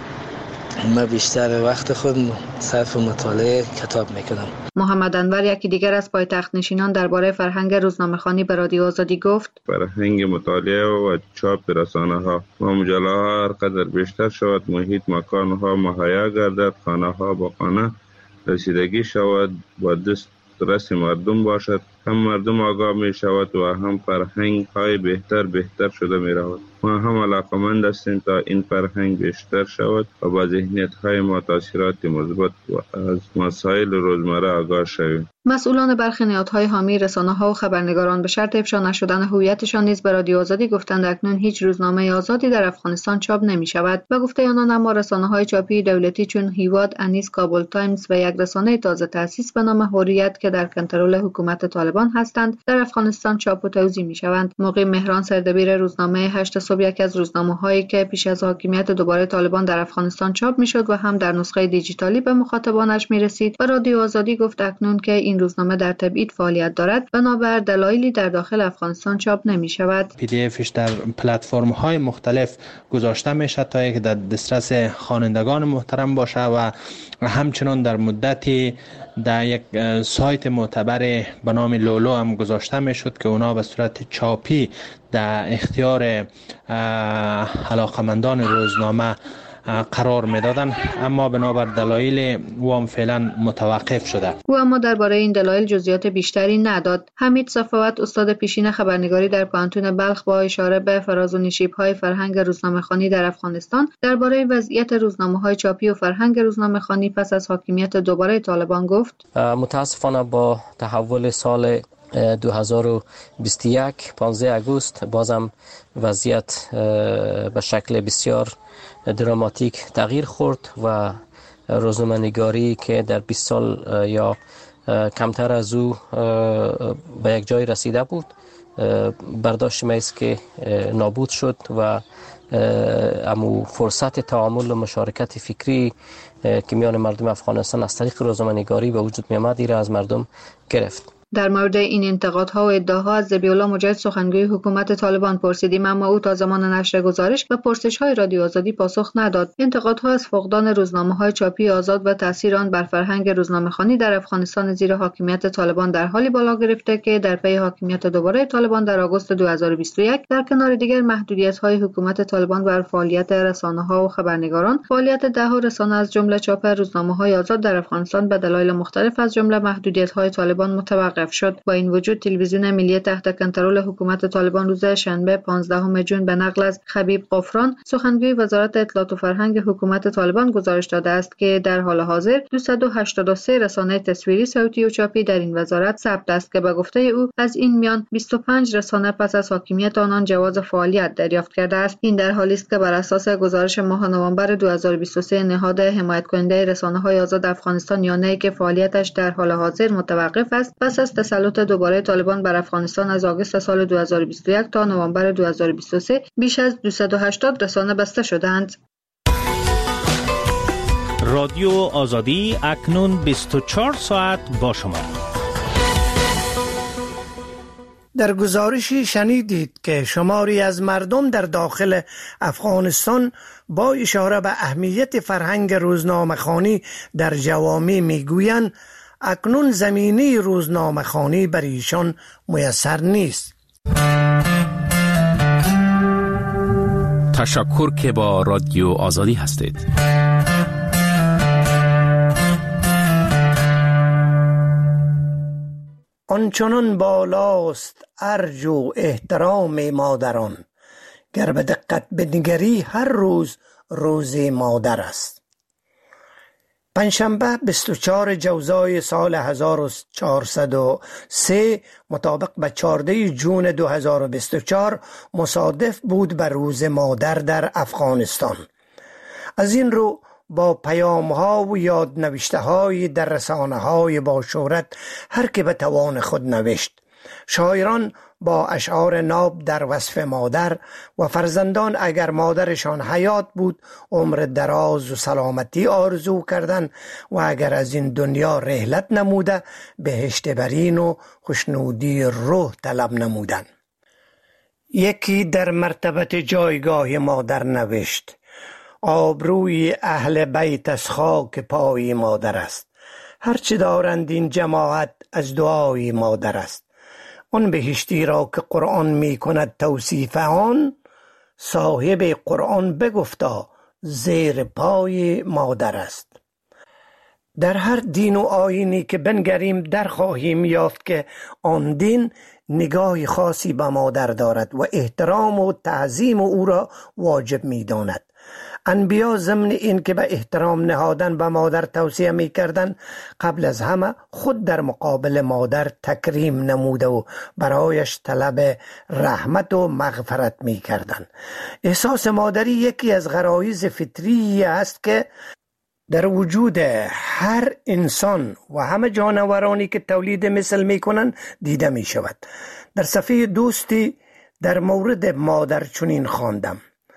من بیشتر وقت خود صرف مطالعه کتاب میکنم. محمد انور یکی دیگر از پایتخت نشینان درباره فرهنگ روزنامه‌خوانی به رادیو آزادی گفت فرهنگ مطالعه و چاپ رسانه ها و مجله ها هر قدر بیشتر شود، محیط مکان ها مهیا گردد، خانه ها با خانه رسیدگی شود، با دست رس مردم باشد، هم مردم آگاه می شود و هم فرهنگ های بهتر بهتر شده می رود. ما هم علاقمند هستیم تا این فرهنگ بیشتر شود و با ذهنیت های ما تاثیرات مثبت و از مسائل روزمره آگاه شویم. مسئولان برخی نهادهای حامی رسانه‌ها و خبرنگاران به شرط افشا نشدن هویتشان نیز به رادیو آزادی گفتند اکنون هیچ روزنامه آزادی در افغانستان چاپ نمی‌شود. به گفته آنان اما رسانه‌های چاپی دولتی چون هیواد، انیس، کابل تایمز و یک رسانه تازه تأسیس به نام حریت که در کنترل حکومت طالبان هستند در افغانستان چاپ و توزیع می‌شوند. مقیم مهران سردبیر روزنامه هشت صبح یکی از روزنامه‌هایی که پیش از حاکمیت دوباره طالبان در افغانستان چاپ می‌شد و هم در نسخه دیجیتالی به مخاطبانش می‌رسید، به رادیو آزادی گفت اکنون که این روزنامه در تبعید فعالیت دارد بنابر دلایلی در داخل افغانستان چاپ نمی شود. پی دی افش در پلتفرم های مختلف گذاشته می شود تا اینکه در دسترس خوانندگان محترم باشه و همچنان در مدتی در یک سایت معتبر به نام لولو هم گذاشته می شد که اونا به صورت چاپی در اختیار علاقمندان روزنامه قرار میدادن، اما بنابر دلایل وام فعلا متوقف شده. او اما درباره این دلایل جزئیات بیشتری نداد. حمید صفوت استاد پیشین خبرنگاری در پانتون بلخ با اشاره به فراز و نشیب‌های فرهنگ روزنامه‌خوانی در افغانستان درباره وضعیت روزنامه‌های چاپی و فرهنگ روزنامه‌خوانی پس از حاکمیت دوباره طالبان گفت متاسفانه با تحول سال دو هزار و بیست و یک پانزده آگوست بازم وضعیت به شکل بسیار دراماتیک تغییر خورد و روزنامه‌نگاری که در بیست سال یا کمتر از او به یک جای رسیده بود برداشت ما است که نابود شد و امو فرصت تعامل و مشارکت فکری که میان مردم افغانستان از طریق روزنامه‌نگاری به وجود می آمد را از مردم گرفت. در مورد این انتقادها و ادعاها از ذبیح‌الله مجاهد سخنگوی حکومت طالبان پرسیدیم، اما او تا زمان نشر گزارش و پرسش‌های رادیو آزادی پاسخ نداد. انتقادها از فقدان روزنامه‌های چاپی آزاد و تاثیر آن بر فرهنگ روزنامه‌خوانی در افغانستان زیر حاکمیت طالبان در حالی بالا گرفته که در پی حاکمیت دوباره طالبان در آگوست دو هزار و بیست و یک در کنار دیگر محدودیت‌های حکومت طالبان بر فعالیت رسانه‌ها و خبرنگاران، فعالیت ده‌ها رسانه از جمله چاپ روزنامه‌های آزاد در افغانستان به دلایل مختلف از جمله محدودیت‌های طالبان متوقف شد. با این وجود تلویزیون ملی تحت کنترل حکومت طالبان روز شنبه پانزدهم ژوئن به نقل از خبیب غفران سخنگوی وزارت اطلاعات و فرهنگ حکومت طالبان گزارش داده است که در حال حاضر دویست و هشتاد و سه رسانه تصویری، صوتی و چاپی در این وزارت ثبت است که به گفته او از این میان بیست و پنج رسانه پس از حاکمیت آنان جواز فعالیت دریافت کرده است. این در حالی است که بر اساس گزارش ماه نوامبر دو هزار و بیست و سه نهاد حمایت کننده رسانه‌های آزاد افغانستان یا نه که فعالیتش در حال حاضر متوقف است، پس از تسلط دوباره طالبان بر افغانستان از آگوست سال دو هزار و بیست و یک تا نوامبر دو هزار و بیست و سه بیش از دویست و هشتاد رسانه بسته شدند. رادیو آزادی اکنون بیست و چهار ساعت با شما. در گزارشی شنیدید که شماری از مردم در داخل افغانستان با اشاره به اهمیت فرهنگ روزنامه‌خوانی در جوامع میگویند اکنون زمینه روزنامه‌خوانی بر ایشان میسر نیست. تشکر که با رادیو آزادی هستید. آنچنان بالاست ارج و احترام مادران، گر به دقت بنگری هر روز روز مادر است. پنجشنبه بیست و چهارم جوزای سال هزار و چهارصد و سه مطابق به چهاردهم ژوئن دو هزار و بیست و چهار مصادف بود به روز مادر در افغانستان. از این رو با پیام‌ها و یادنوشته‌های در رسانه‌های با شهرت هر که به توان خود نوشت. شاعران با اشعار ناب در وصف مادر و فرزندان اگر مادرشان حیات بود عمر دراز و سلامتی آرزو کردند و اگر از این دنیا رحلت نموده بهشت برین و خوشنودی روح طلب نمودند. یکی در مرتبت جایگاه مادر نوشت: آبروی اهل بیت از خاک پای مادر است، هرچه دارند این جماعت از دعای مادر است. آن بهشتی را که قرآن می کند توصیف آن، صاحب قرآن بگفتا زیر پای مادر است. در هر دین و آیینی که بنگریم در خواهیم یافت که آن دین نگاه خاصی به مادر دارد و احترام و تعظیم او را واجب می داند. انبیا ضمن این که به احترام نهادن به مادر توصیه می کردن، قبل از همه خود در مقابل مادر تکریم نموده و برایش طلب رحمت و مغفرت می کردن. احساس مادری یکی از غرایز فطری است که در وجود هر انسان و همه جانورانی که تولید مثل می کنند دیده می شود. در صفحه دوستی در مورد مادر چنین خواندم: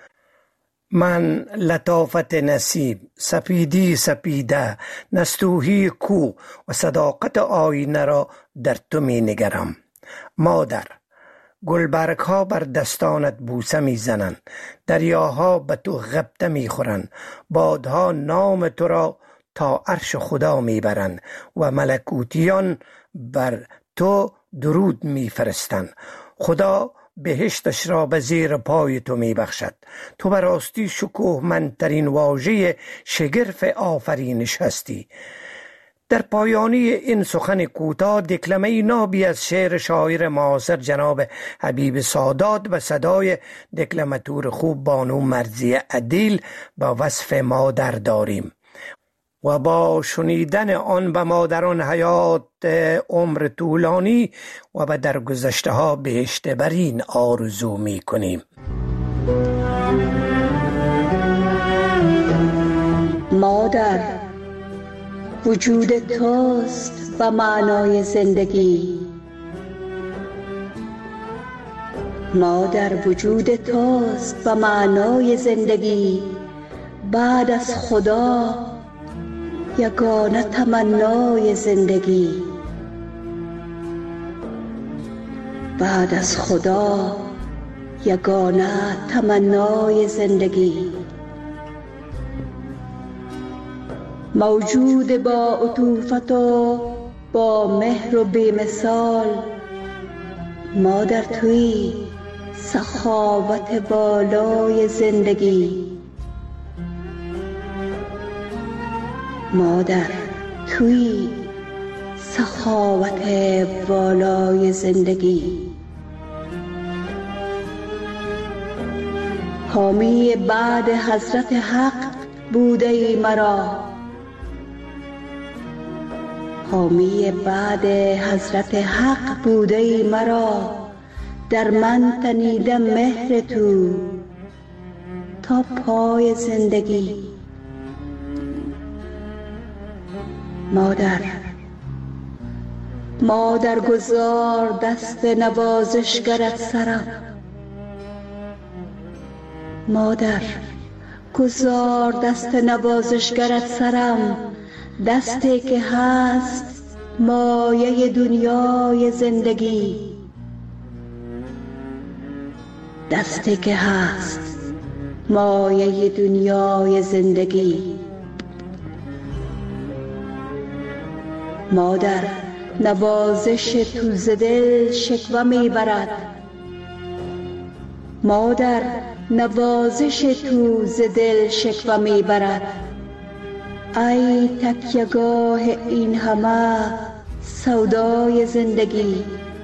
من لطافت نصیب، سپیدی سپیده، نستوهی کو و صداقت آینه را در تو می نگرم. مادر، گلبرگ ها بر دستانت بوسه می زنند، دریاها به تو غبطه می خورند، بادها نام تو را تا عرش خدا می برند و ملکوتیان بر تو درود می فرستند. خدا بهشتش را به زیر پای تو می بخشد. تو به راستی شکوهمندترین واژه شگرف آفرینش هستی. در پایانی این سخن کوتاه دکلمه نابی از شعر شاعر معاصر جناب حبیب سادات و صدای دکلماتور خوب بانو مرضیه عدیل با وصف مادر داریم و با شنیدن آن به مادران حیات عمر طولانی و به درگذشته ها بهشت برین آرزو می کنیم. مادر، وجود توست و معنای زندگی. مادر وجود توست و معنای زندگی، بعد از خدا یگانه تمنای زندگی. بعد از خدا یگانه تمنای زندگی. موجود با عطوفت و با مهر و بی‌مثال، مادر توی سخاوت بالای زندگی. مادر توی سخاوت بالای زندگی. حامی بعد حضرت حق بوده ای مرا، حامی بعد حضرت حق بوده ای مرا. در من تنیده مهر تو تا پای زندگی. مادر مادر گذار دست نوازشگرت سرم، مادر گذار دست نوازشگرت سرم. دستی که هست مایه دنیای زندگی، دستی که هست مایه دنیای زندگی. مادر نوازش تو ز دل شکوه میبرد، مادر نوازش تو ز دل شکوه میبرد. ای تکیه‌گاه این همه سودای زندگی.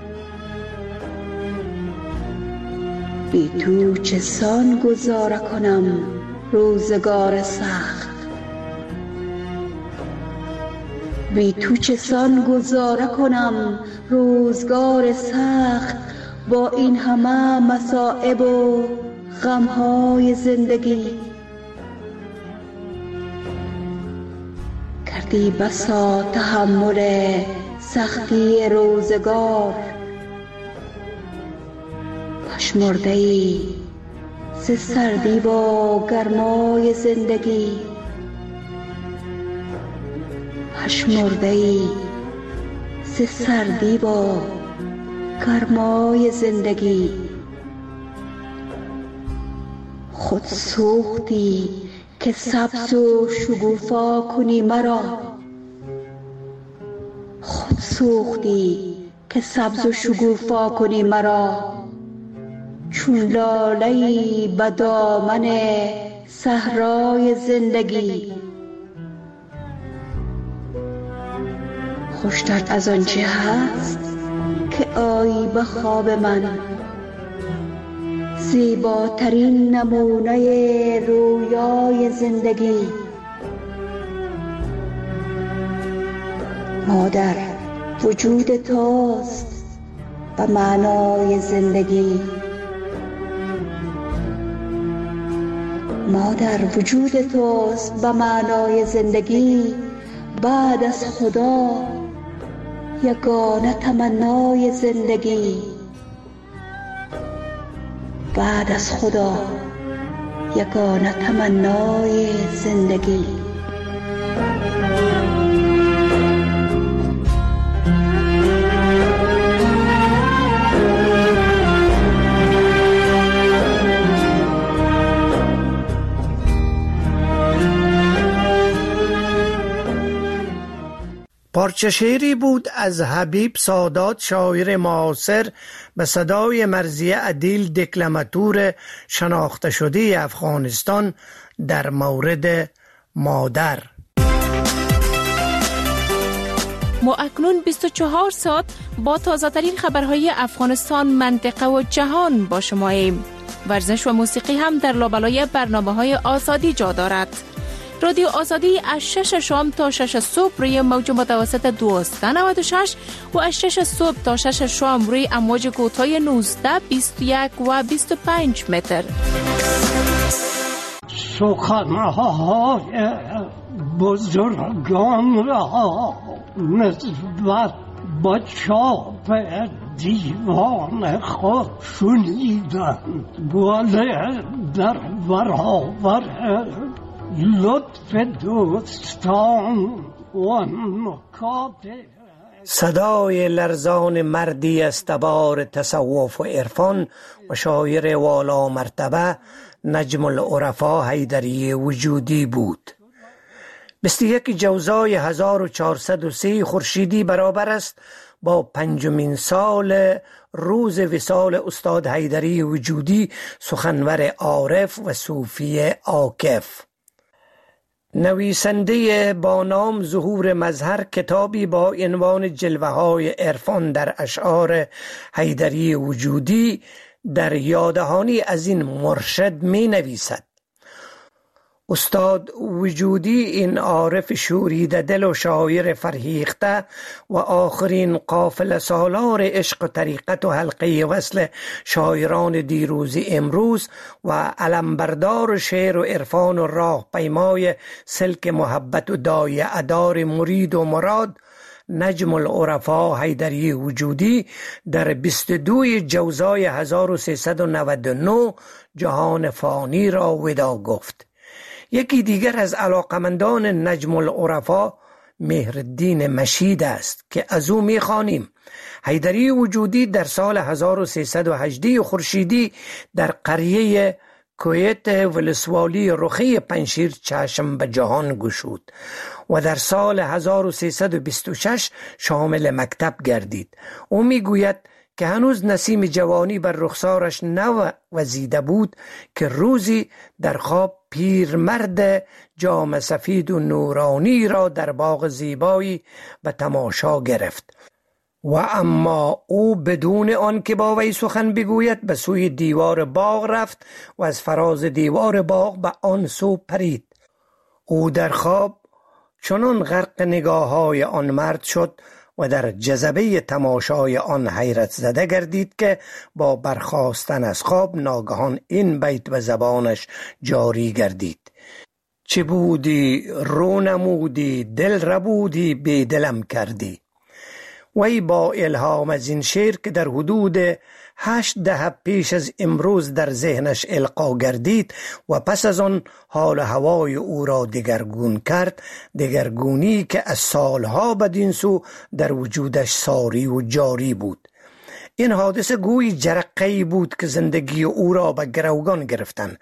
بی تو چسان گذاره کنم روزگار سخت، بی تو چسان گذاره کنم روزگار سخت. با این همه مصائب و غمهای زندگی. کردی بسا تحمل سختی روزگار، پشمرده ای ز سردی با گرمای زندگی. پشمرده ای ز سردی با گرمای زندگی. خود سوختی که سبز و شگوفا کنی مرا، خود سوختی که سبز و شگوفا کنی مرا. چون لاله‌ای به دامن صحرای زندگی. خوشتر از آنچه هست که آیی به خواب من، زیباترین نمونه رویای زندگی. مادر وجود توست و معنای زندگی. مادر وجود توست و معنای زندگی. بعد از خدا یگانه تمنای زندگی. بعد از خدا یگانه تمنای زندگی. پارچه شعری بود از حبیب سادات، شاعر معاصر، به صدای مرضیه عدیل، دکلماتور شناخته شده افغانستان در مورد مادر. ما اکنون بیست و چهار ساعت با تازه ترین خبرهای افغانستان، منطقه و جهان با شماییم. ورزش و موسیقی هم در لابلای برنامه های آزادی جا دارد. رادیو آزادی از شش شام تا شش صبح روی موج متوسط دویست و نود و شش و از شش صبح تا شش شام روی امواج کوتاه نوزده، بیست و یک و بیست و پنج متر. سخنهای بزرگان را نسبت با چاپ دیوان خود شنیدند گله در برابر لطف دوستان و نکات. صدای لرزان مردی از تبار تصوف و عرفان و شاعر والا مرتبه نجم العرفا حیدری وجودی بود. بیست و یک جوزای هزار و چهارصد و سه خورشیدی برابر است با پنجمین سال روز وصال استاد حیدری وجودی، سخنور عارف و صوفی عاکف. نویسنده با نام ظهور مظهر کتابی با عنوان جلوه های عرفان در اشعار حیدری وجودی در یادهانی از این مرشد می نویسد: استاد وجودی این عارف شوریده دل و شاعر فرهیخته و آخرین قافله سالار عشق و طریقت و حلقه وصل شاعران دیروز امروز و علمبردار شعر و عرفان و راه پیمای سلک محبت و دایه ادار مرید و مراد، نجم العرفا حیدری وجودی در بیست و دو جوزای هزار و سیصد و نود و نه جهان فانی را وداع گفت. یکی دیگر از علاقمندان نجم العرفا مهرالدین مشید است که از او می‌خوانیم: حیدری وجودی در سال هزار و سیصد و هجده خورشیدی در قریه کویت ولسوالی رخی پنشیر چشم به جهان گشود و در سال هزار و سیصد و بیست و شش شامل مکتب گردید. او میگوید که هنوز نسیم جوانی بر رخسارش نوزیده بود که روزی در خواب پیرمرد جام سفید و نورانی را در باغ زیبایی به تماشا گرفت و اما او بدون آن که با وی سخن بگوید به سوی دیوار باغ رفت و از فراز دیوار باغ به آن سو پرید. او در خواب چنان غرق نگاه های آن مرد شد و در جذبه تماشای آن حیرت زده گردید که با برخاستن از خواب ناگهان این بیت به زبانش جاری گردید: چه بودی رو نمودی دل ربودی بی دلم کردی. وی با الهام از این شعر که در حدود هشت دهه پیش از امروز در ذهنش القا گردید و پس از آن حال هوای او را دگرگون کرد، دگرگونی که از سالها بدین سو در وجودش ساری و جاری بود. این حادثه گویی جرقه‌ای بود که زندگی او را به گروگان گرفتن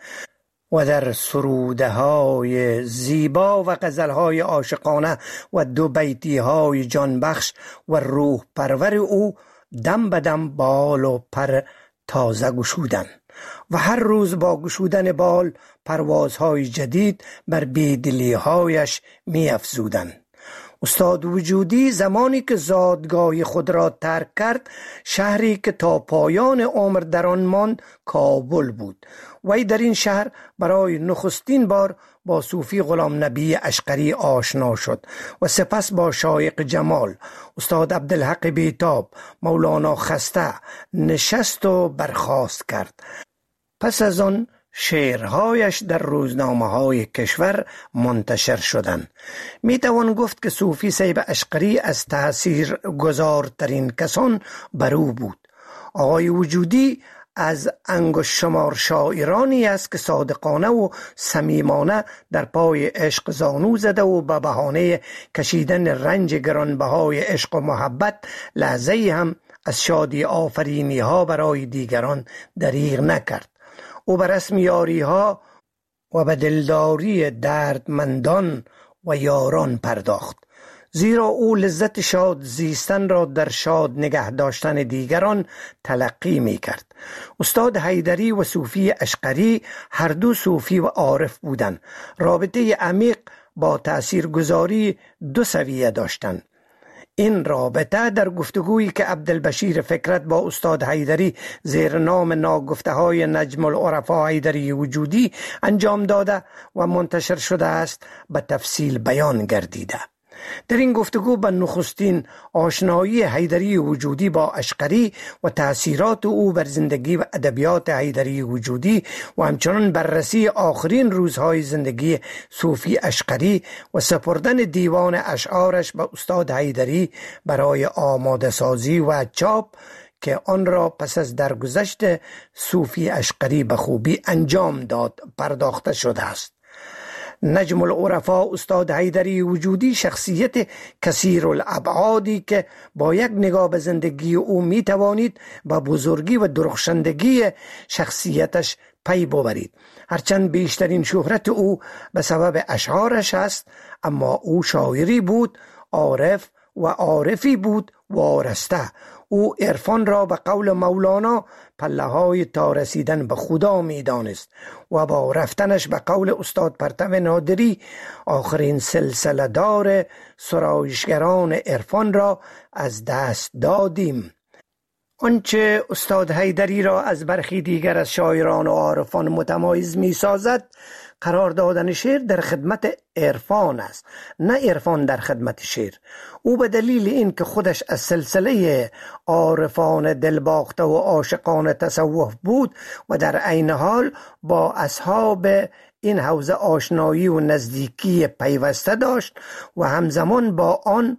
و در سروده های زیبا و غزل های عاشقانه و دو بیتی های جانبخش و روح پرور او دم به دم بال و پر تازه گشودن و هر روز با گشودن بال پروازهای جدید بر بیدلی هایش می افزودن. استاد وجودی زمانی که زادگاه خود را ترک کرد، شهری که تا پایان عمر در آن ماند کابل بود. وی در این شهر برای نخستین بار با صوفی غلام نبی اشقری آشنا شد و سپس با شایق جمال، استاد عبدالحق بیتاب، مولانا خسته نشست و برخاست کرد. پس از آن شعرهایش در روزنامه های کشور منتشر شدند. می توان گفت که صوفی سیب اشقری از تأثیر گذارترین کسان بر او بود. آقای وجودی از انگشت شمار شاعرانی است که صادقانه و صمیمانه در پای عشق زانو زده و به بهانه کشیدن رنج گرانبهای عشق و محبت لحظه‌ای هم از شادی آفرینی ها برای دیگران دریغ نکرد. او به رسم یاری ها و به دلداری دردمندان و یاران پرداخت، زیرا او لذت شاد زیستن را در شاد نگه داشتن دیگران تلقی می کرد. استاد حیدری و صوفی اشقری هر دو صوفی و عارف بودند. رابطه عمیق با تاثیرگذاری دو سویه داشتند. این رابطه در گفتگویی که عبدالبشیر فکرت با استاد حیدری زیر نام ناگفته های نجم العرفا حیدری وجودی انجام داده و منتشر شده است به تفصیل بیان گردیده. در این گفتگو به نخستین آشنایی حیدری وجودی با اشقری و تأثیرات او بر زندگی و ادبیات حیدری وجودی و همچنان بررسی آخرین روزهای زندگی صوفی اشقری و سپردن دیوان اشعارش به استاد حیدری برای آماده سازی و چاپ که آن را پس از درگذشت صوفی اشقری به خوبی انجام داد پرداخته شده است. نجم العرفا استاد حیدری وجودی شخصیت کثیر الابعادی که با یک نگاه به زندگی او می توانید به بزرگی و درخشندگی شخصیتش پی ببرید. هرچند بیشترین شهرت او به سبب اشعارش است، اما او شاعری بود، عارف و عارفی بود وارسته. او عرفان را به قول مولانا پله های تا رسیدن به خدا می دانست و با رفتنش به قول استاد پرتو نادری آخرین سلسله دار سرایشگران عرفان را از دست دادیم. آنچه استاد حیدری را از برخی دیگر از شاعران و عارفان متمایز می سازد قرار دادن شعر در خدمت عرفان است، نه عرفان در خدمت شعر. او به دلیل این که خودش از سلسله عارفان دلباخته و عاشقان تصوف بود و در عین حال با اصحاب این حوزه آشنایی و نزدیکی پیوسته داشت و همزمان با آن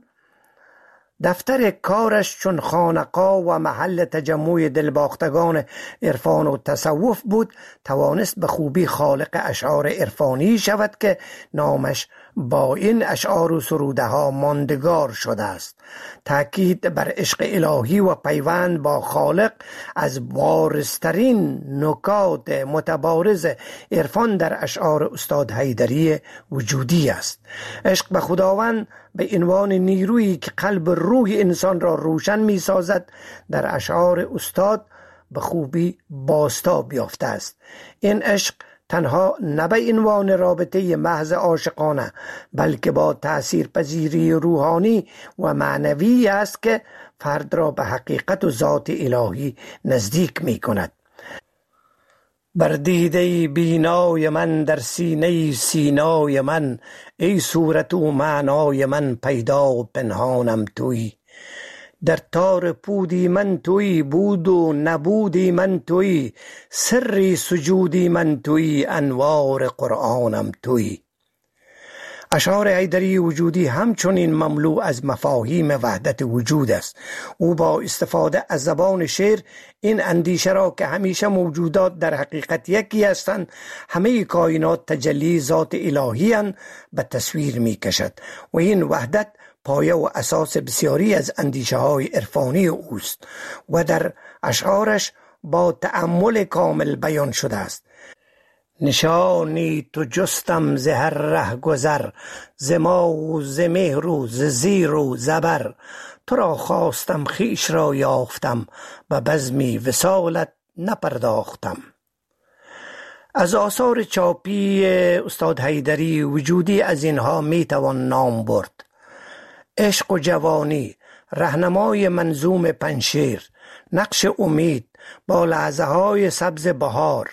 دفتر کارش چون خانقاه و محل تجمع دلباختگان عرفان و تصوف بود، توانست به خوبی خالق اشعار عرفانی شود که نامش با این اشعار و سروده ها ماندگار شده است. تأکید بر عشق الهی و پیوند با خالق از بارزترین نکات متبارز عرفان در اشعار استاد حیدری وجودی است. عشق به خداوند به عنوان نیرویی که قلب روح انسان را روشن می سازد در اشعار استاد به خوبی بازتاب یافته است. این عشق تنها نه به عنوان رابطه محض عاشقانه بلکه با تأثیر پذیری روحانی و معنوی است که فرد را به حقیقت و ذات الهی نزدیک می کند. بر دیده بینای من در سینه سینای من، ای صورت و معنای من پیدا و پنهانم تویی. در تار پودی من تویی، بود و نبودی من تویی، سری سجودی من تویی، انوار قرآنم تویی. اشعار حیدری وجودی همچنین مملو از مفاهیم وحدت وجود است. او با استفاده از زبان شعر این اندیشه را که همیشه موجودات در حقیقت یکی هستند، همه کائنات تجلی ذات الهی اند، به تصویر می کشد و این وحدت پایه و اساس بسیاری از اندیشه های عرفانی اوست و در اشعارش با تأمل کامل بیان شده است. نشانی تو جستم ز هر ره گذر، ز ما و ز مهر و ز زیر و زبر، تو را خواستم خویش را یافتم، به بزمی وصالت نپرداختم. از آثار چاپی استاد حیدری وجودی از اینها می توان نام برد: عشق و جوانی، رهنمای منظوم پنشیر، نقش امید، با لحظه های سبز بهار،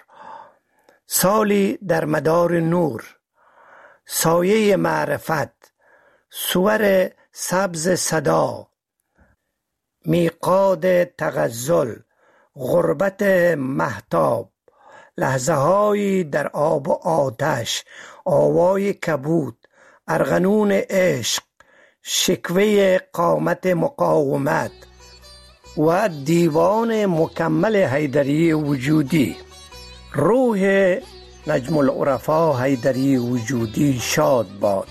سالی در مدار نور، سایه معرفت، صور سبز صدا، میقات تغزل، غربت مهتاب، لحظه هایی در آب و آتش، آوای کبود، ارغنون عشق، شکوه قامت مقاومت و دیوان مکمل حیدری وجودی. روح نجم العرفا حیدری وجودی شاد باد.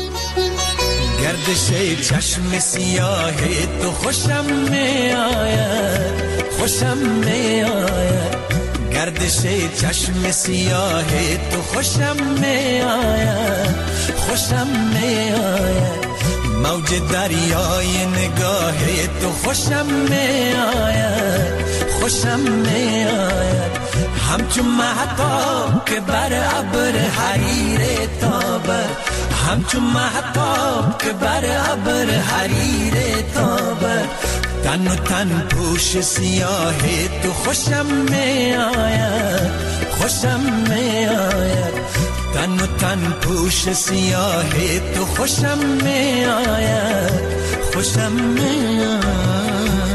گردش چشم سیاه تو خوشم می آید، خوشم می آید. گردش چشم سیاه تو خوشم می آید، خوشم می آید. موج دریای نگاه تو خوشم می آید، خوشم می آید. همچون مهتاب که بر ابر حریر تابه، همچون مهتاب که بر ابر حریر تابه. تن و تن پوش سیاه تو خوشم می آید، خوشم می آید. تن و تن پوش سیاه تو خوشم می آید، خوشم می آید.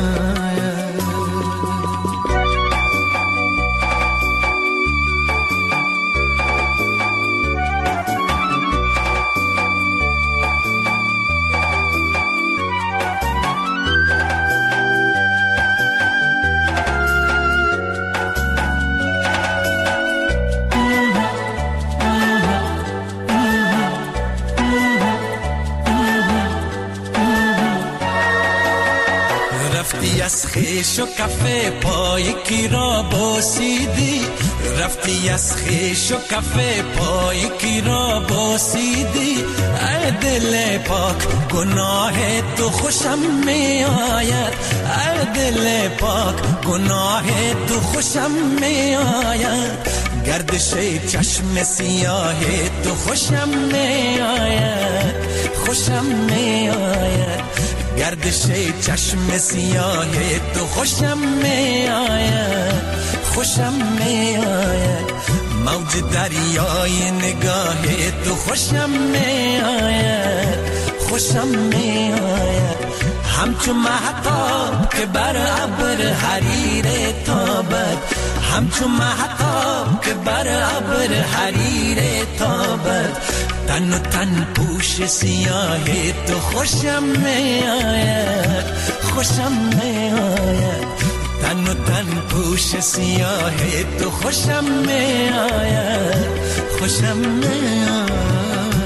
از خیش و کفه پای کی را بوسیدی، رفتی از خیش و کفه پای کی را بوسیدی. ای دل پاک گناه تو خوشم می آید، ای دل پاک گناه تو خوشم می آید. گردش چشم سیاه تو خوشم می آید، خوشم می آید. گردش چشم سیاه تو خوشم می آید، خوشم می آید. موج دریای نگاه تو خوشم می آید، خوشم می آید. همچو مهتاب که بر ابر حریر تابد، همچو مهتاب که بر ابر حریر تابد. تن و تن پوش سیاه تو خوشم می آید، خوشم می آید. تن و تن پوش سیاه تو خوشم می آید، خوشم می آید.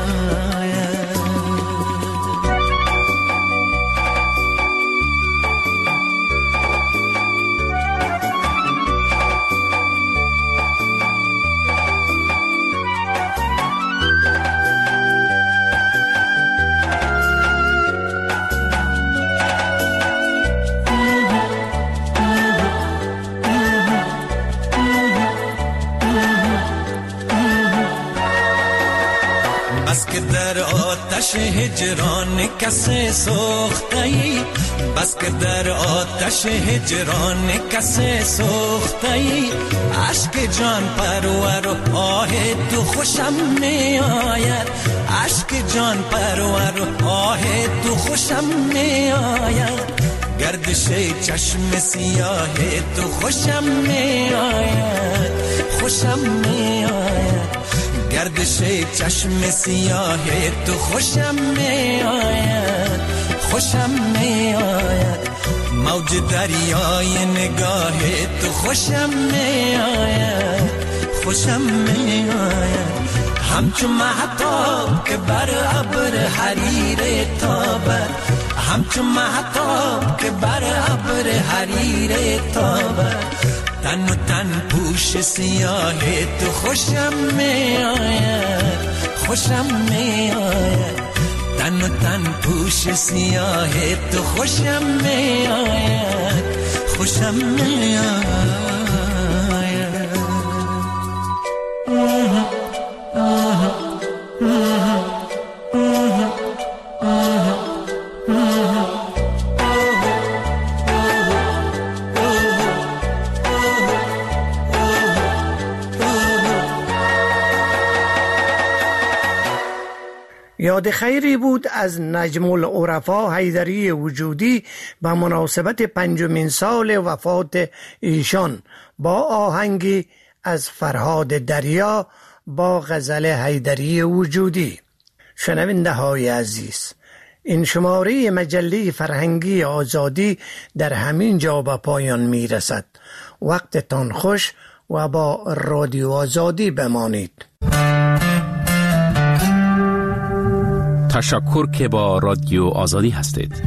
آتش هجران کسی سوخته‌ای، بس که در آتش هجران کسی سوخته‌ای. عشق جان پرور و آه تو خوشم می آید، عشق جان پرور و آه تو خوشم می آید. گردش چشم سیاه تو خوشم می آید، خوشم می آید. گردش چشم سیاه تو خوشم می آید، خوشم می آید. موج دریای نگاه تو خوشم می آید، خوشم می آید. همچو مهتاب که بر ابر حریر تابد، همچو مهتاب که بر ابر حریر تابد. تن و تن پوش سیاه تو خوشم می آید، خوشم می آید. تن و تن پوش سیاه تو خوشم می آید، خوشم می آید. یاد خیری بود از نجم العرفا حیدری وجودی به مناسبت پنجمین سال وفات ایشان با آهنگی از فرهاد دریا با غزل حیدری وجودی. شنونده های عزیز، این شماره مجله فرهنگی آزادی در همین جا به پایان می رسد. وقتتان خوش و با رادیو آزادی بمانید. تشکر که با رادیو آزادی هستید.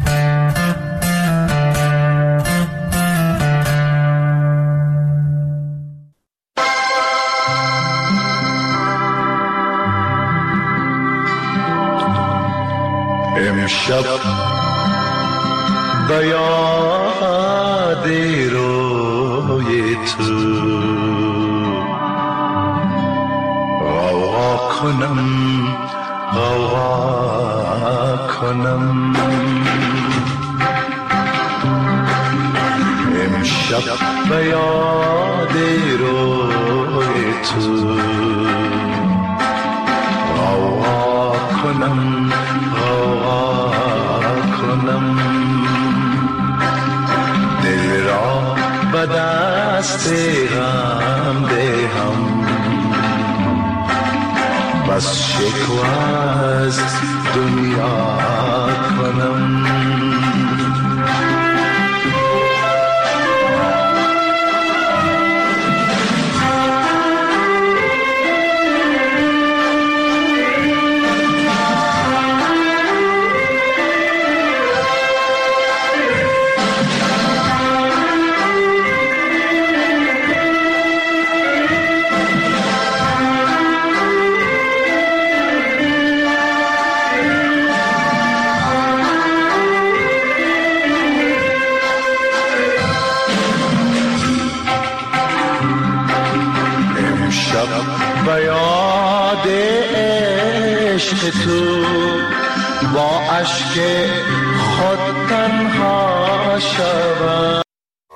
امشب به یاد روی تو غوغا کنم، غوغا کنم. امشب به یاد روی تو به دست غم دهم، بس شکوه از دنیا کنم. به یاد عشق تو با اشک خود تنها شوم.